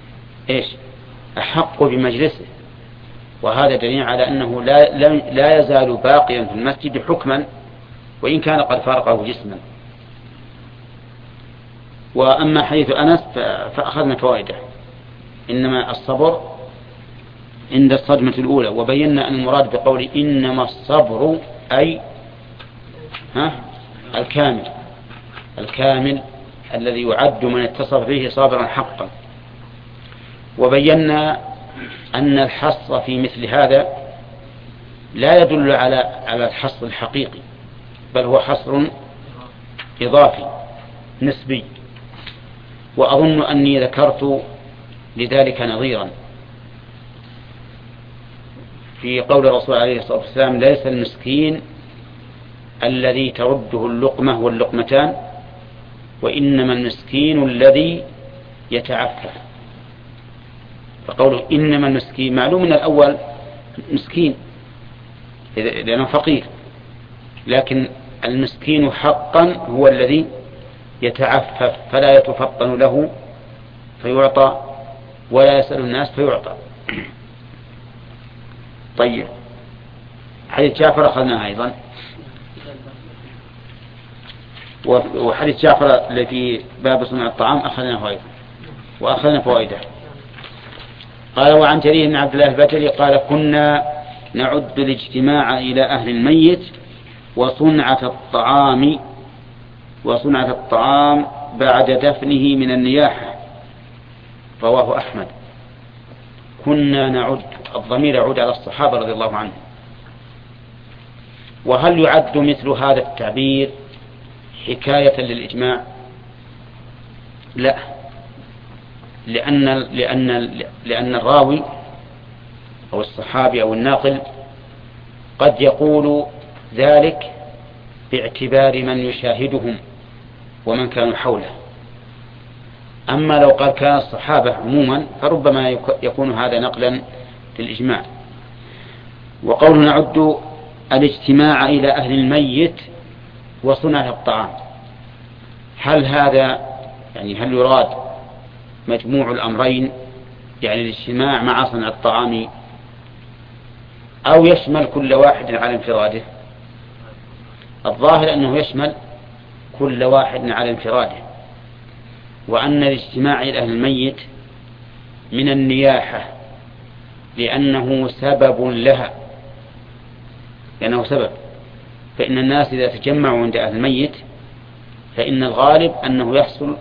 أحق بمجلسه. وهذا دليل على أنه لا يزال باقيا في المسجد حكما وإن كان قد فارقه جسما. وأما حديث أنس فأخذنا فوائده، إنما الصبر عند الصدمة الأولى. وبينا أن المراد بقول إنما الصبر أي الكامل الذي يعد من اتصف به صابرا حقا. وبينا أن الحص في مثل هذا لا يدل على الحصر الحقيقي، بل هو حصر إضافي نسبي. وأظن أني ذكرت لذلك نظيرا في قول الرسول عليه الصلاة والسلام: ليس المسكين الذي ترده اللقمة واللقمتان، وإنما المسكين الذي يتعفف. فقوله إنما المسكين معلوم من الأول مسكين لأنه فقير، لكن المسكين حقا هو الذي يتعفف فلا يتفطن له فيعطى ولا يسأل الناس فيعطى. طيب، حديث جعفر أخذناه أيضا، وحديث جعفر الذي في باب صنع الطعام أخذناه أيضا وأخذنا فوائده. قال: وعن جرير بن عبد الله البجلي قال: كنا نعد الاجتماع إلى أهل الميت وصنعة الطعام بعد دفنه من النياحة. رواه أحمد. كنا نعد، الضمير يعود على الصحابة رضي الله عنهم. وهل يعد مثل هذا التعبير حكاية للإجماع؟ لا، لأن الراوي أو الصحابي أو الناقل قد يقول ذلك باعتبار من يشاهدهم ومن كانوا حوله. أما لو قال كان الصحابة عموما فربما يكون هذا نقلا للإجماع. وقول نعد الاجتماع إلى أهل الميت وصنع الطعام، هل هذا هل يراد مجموع الأمرين، يعني الاجتماع مع صنع الطعام، أو يشمل كل واحد على انفراده؟ الظاهر أنه يشمل كل واحد على انفراده، وأن الاجتماع إلى أهل الميت من النياحة لأنه سبب لها، لأنه سبب. فإن الناس إذا تجمعوا عند أهل الميت فإن الغالب أنه يحصل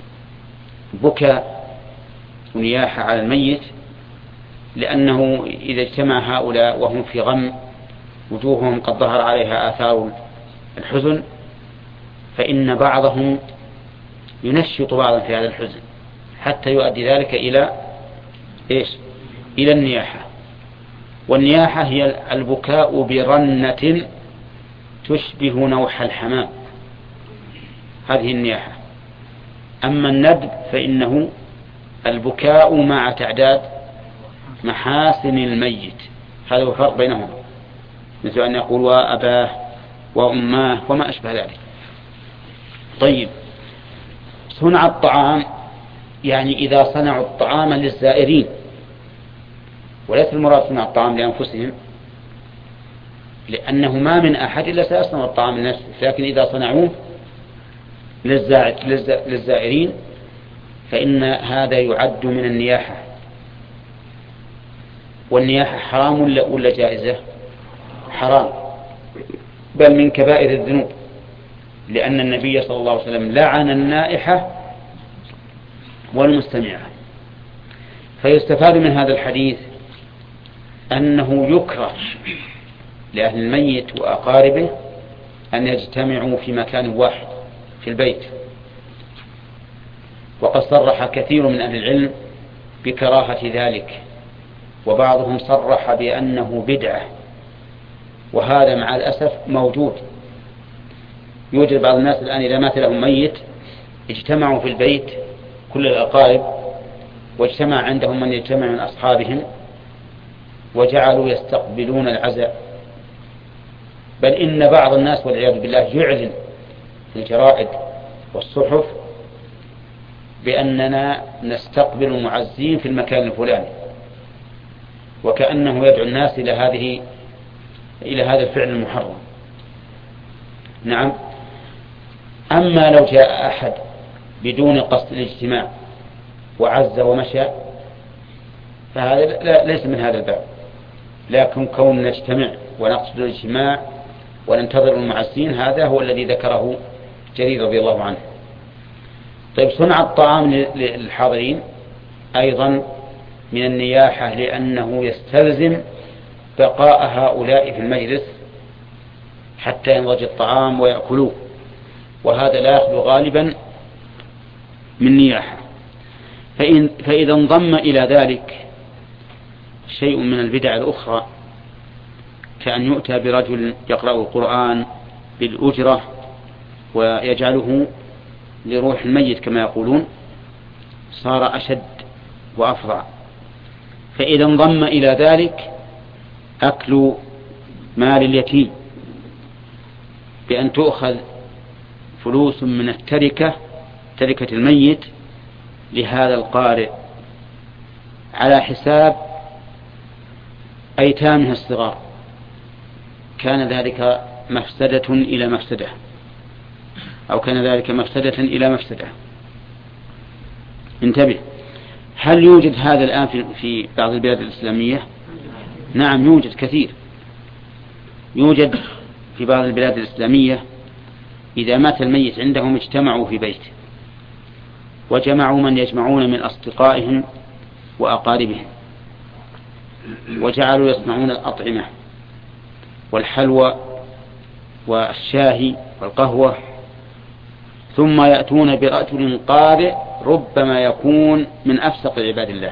بكاء ونياحة على الميت، لأنه إذا اجتمع هؤلاء وهم في غم وجوههم قد ظهر عليها آثار الحزن، فإن بعضهم ينشط بعضا في هذا الحزن حتى يؤدي ذلك إلى النياحة. والنياحة هي البكاء برنة تشبه نوح الحمام، هذه النياحة. أما الندب فإنه البكاء مع تعداد محاسن الميت، هذا هو الفرق بينهم، مثل أن يقول وأباه وأماه وما أشبه ذلك. طيب، صنع الطعام يعني إذا صنعوا الطعام للزائرين، وليس المراد صنع الطعام لأنفسهم، لأنه ما من أحد إلا سيصنع الطعام لنفسه، لكن إذا صنعوه للزائرين فإن هذا يعد من النياحة. والنياحة حرام ولا جائزة؟ حرام، بل من كبائر الذنوب، لأن النبي صلى الله عليه وسلم لعن النائحة والمستمعة. فيستفاد من هذا الحديث أنه يكره لأهل الميت وأقاربه أن يجتمعوا في مكان واحد في البيت. وقد صرح كثير من أهل العلم بكراهة ذلك، وبعضهم صرح بأنه بدعة، وهذا مع الأسف موجود. يوجد بعض الناس الآن إذا مات لهم ميت اجتمعوا في البيت كل الأقارب، واجتمع عندهم من يجتمع من أصحابهم، وجعلوا يستقبلون العزاء. بل إن بعض الناس والعياذ بالله يعلن في الجرائد والصحف بأننا نستقبل المعزين في المكان الفلاني، وكأنه يدعو الناس إلى هذا الفعل المحرم. نعم. أما لو جاء أحد بدون قصد الاجتماع وعز ومشى فهذا ليس من هذا الباب، لكن كون نجتمع ونقصد الاجتماع وننتظر المعزين هذا هو الذي ذكره جرير رضي الله عنه. طيب، صنع الطعام للحاضرين أيضا من النياحة، لأنه يستلزم بقاء هؤلاء في المجلس حتى ينضج الطعام ويأكلوه، وهذا لا يخلو غالبا من نياحة. فإذا انضم إلى ذلك شيء من البدع الأخرى، كأن يؤتى برجل يقرأ القرآن بالأجرة ويجعله لروح الميت كما يقولون، صار أشد وأفظع. فإذا انضم إلى ذلك أكل مال اليتيم بأن تؤخذ فلوس من تركة الميت لهذا القارئ على حساب أيتامه الصغار، كان ذلك مفسدة إلى مفسدة، أو كان ذلك مفسدة إلى مفسدة. انتبه، هل يوجد هذا الآن في بعض البلاد الإسلامية؟ نعم يوجد كثير. يوجد في بعض البلاد الإسلامية إذا مات الميت عندهم اجتمعوا في بيت، وجمعوا من يجمعون من أصدقائهم وأقاربهم، وجعلوا يصنعون الأطعمة والحلوى والشاهي والقهوة، ثم يأتون برجل قارئ ربما يكون من أفسق عباد الله،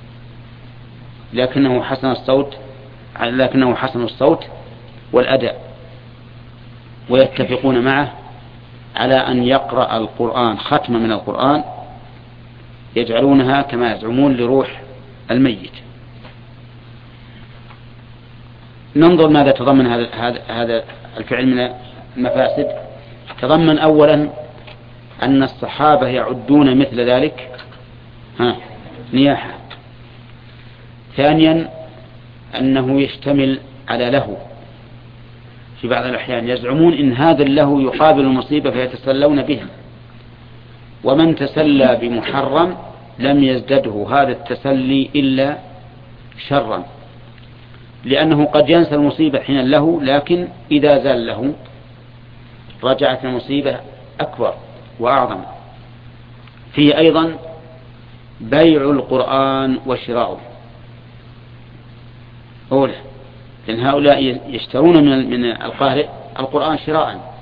لكنه حسن الصوت والأداء، ويتفقون معه على أن يقرأ القرآن ختمة من القرآن يجعلونها كما يزعمون لروح الميت. ننظر ماذا تضمن هذا الفعل من المفاسد. تضمن أولا أن الصحابة يعدون مثل ذلك نياحة. ثانيا أنه يشتمل على لهو، في بعض الأحيان يزعمون إن هذا اللهو يقابل المصيبة فيتسلون بهم، ومن تسلى بمحرم لم يزدده هذا التسلي إلا شرا، لأنه قد ينسى المصيبة حين اللهو، لكن إذا زال له رجعت المصيبة أكبر وأعظم. فيه أيضا بيع القرآن وشراؤه أولا، لأن هؤلاء يشترون من القارئ القرآن شراء،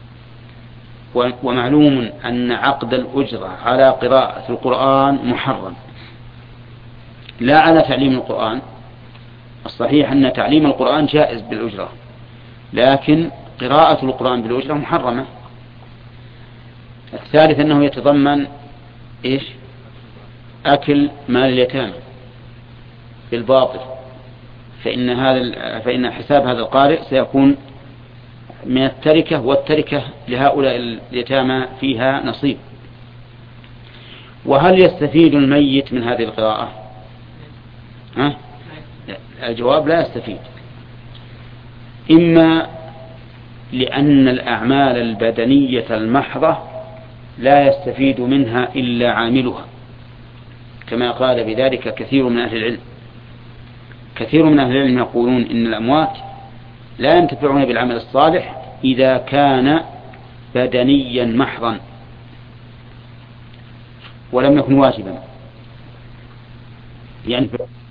ومعلوم أن عقد الأجرة على قراءة القرآن محرم، لا على تعليم القرآن. الصحيح أن تعليم القرآن جائز بالأجرة، لكن قراءة القرآن بالأجرة محرمة. الثالث أنه يتضمن أكل مال اليتامى بالباطل، فإن حساب هذا القارئ سيكون من التركة، والتركة لهؤلاء اليتامى فيها نصيب. وهل يستفيد الميت من هذه القراءة؟ الجواب لا يستفيد، إما لأن الأعمال البدنية المحضة لا يستفيد منها إلا عاملها، كما قال بذلك كثير من أهل العلم. كثير من أهل العلم يقولون إن الأموات لا ينتفعون بالعمل الصالح إذا كان بدنيا محضا ولم يكن واجبا، يعني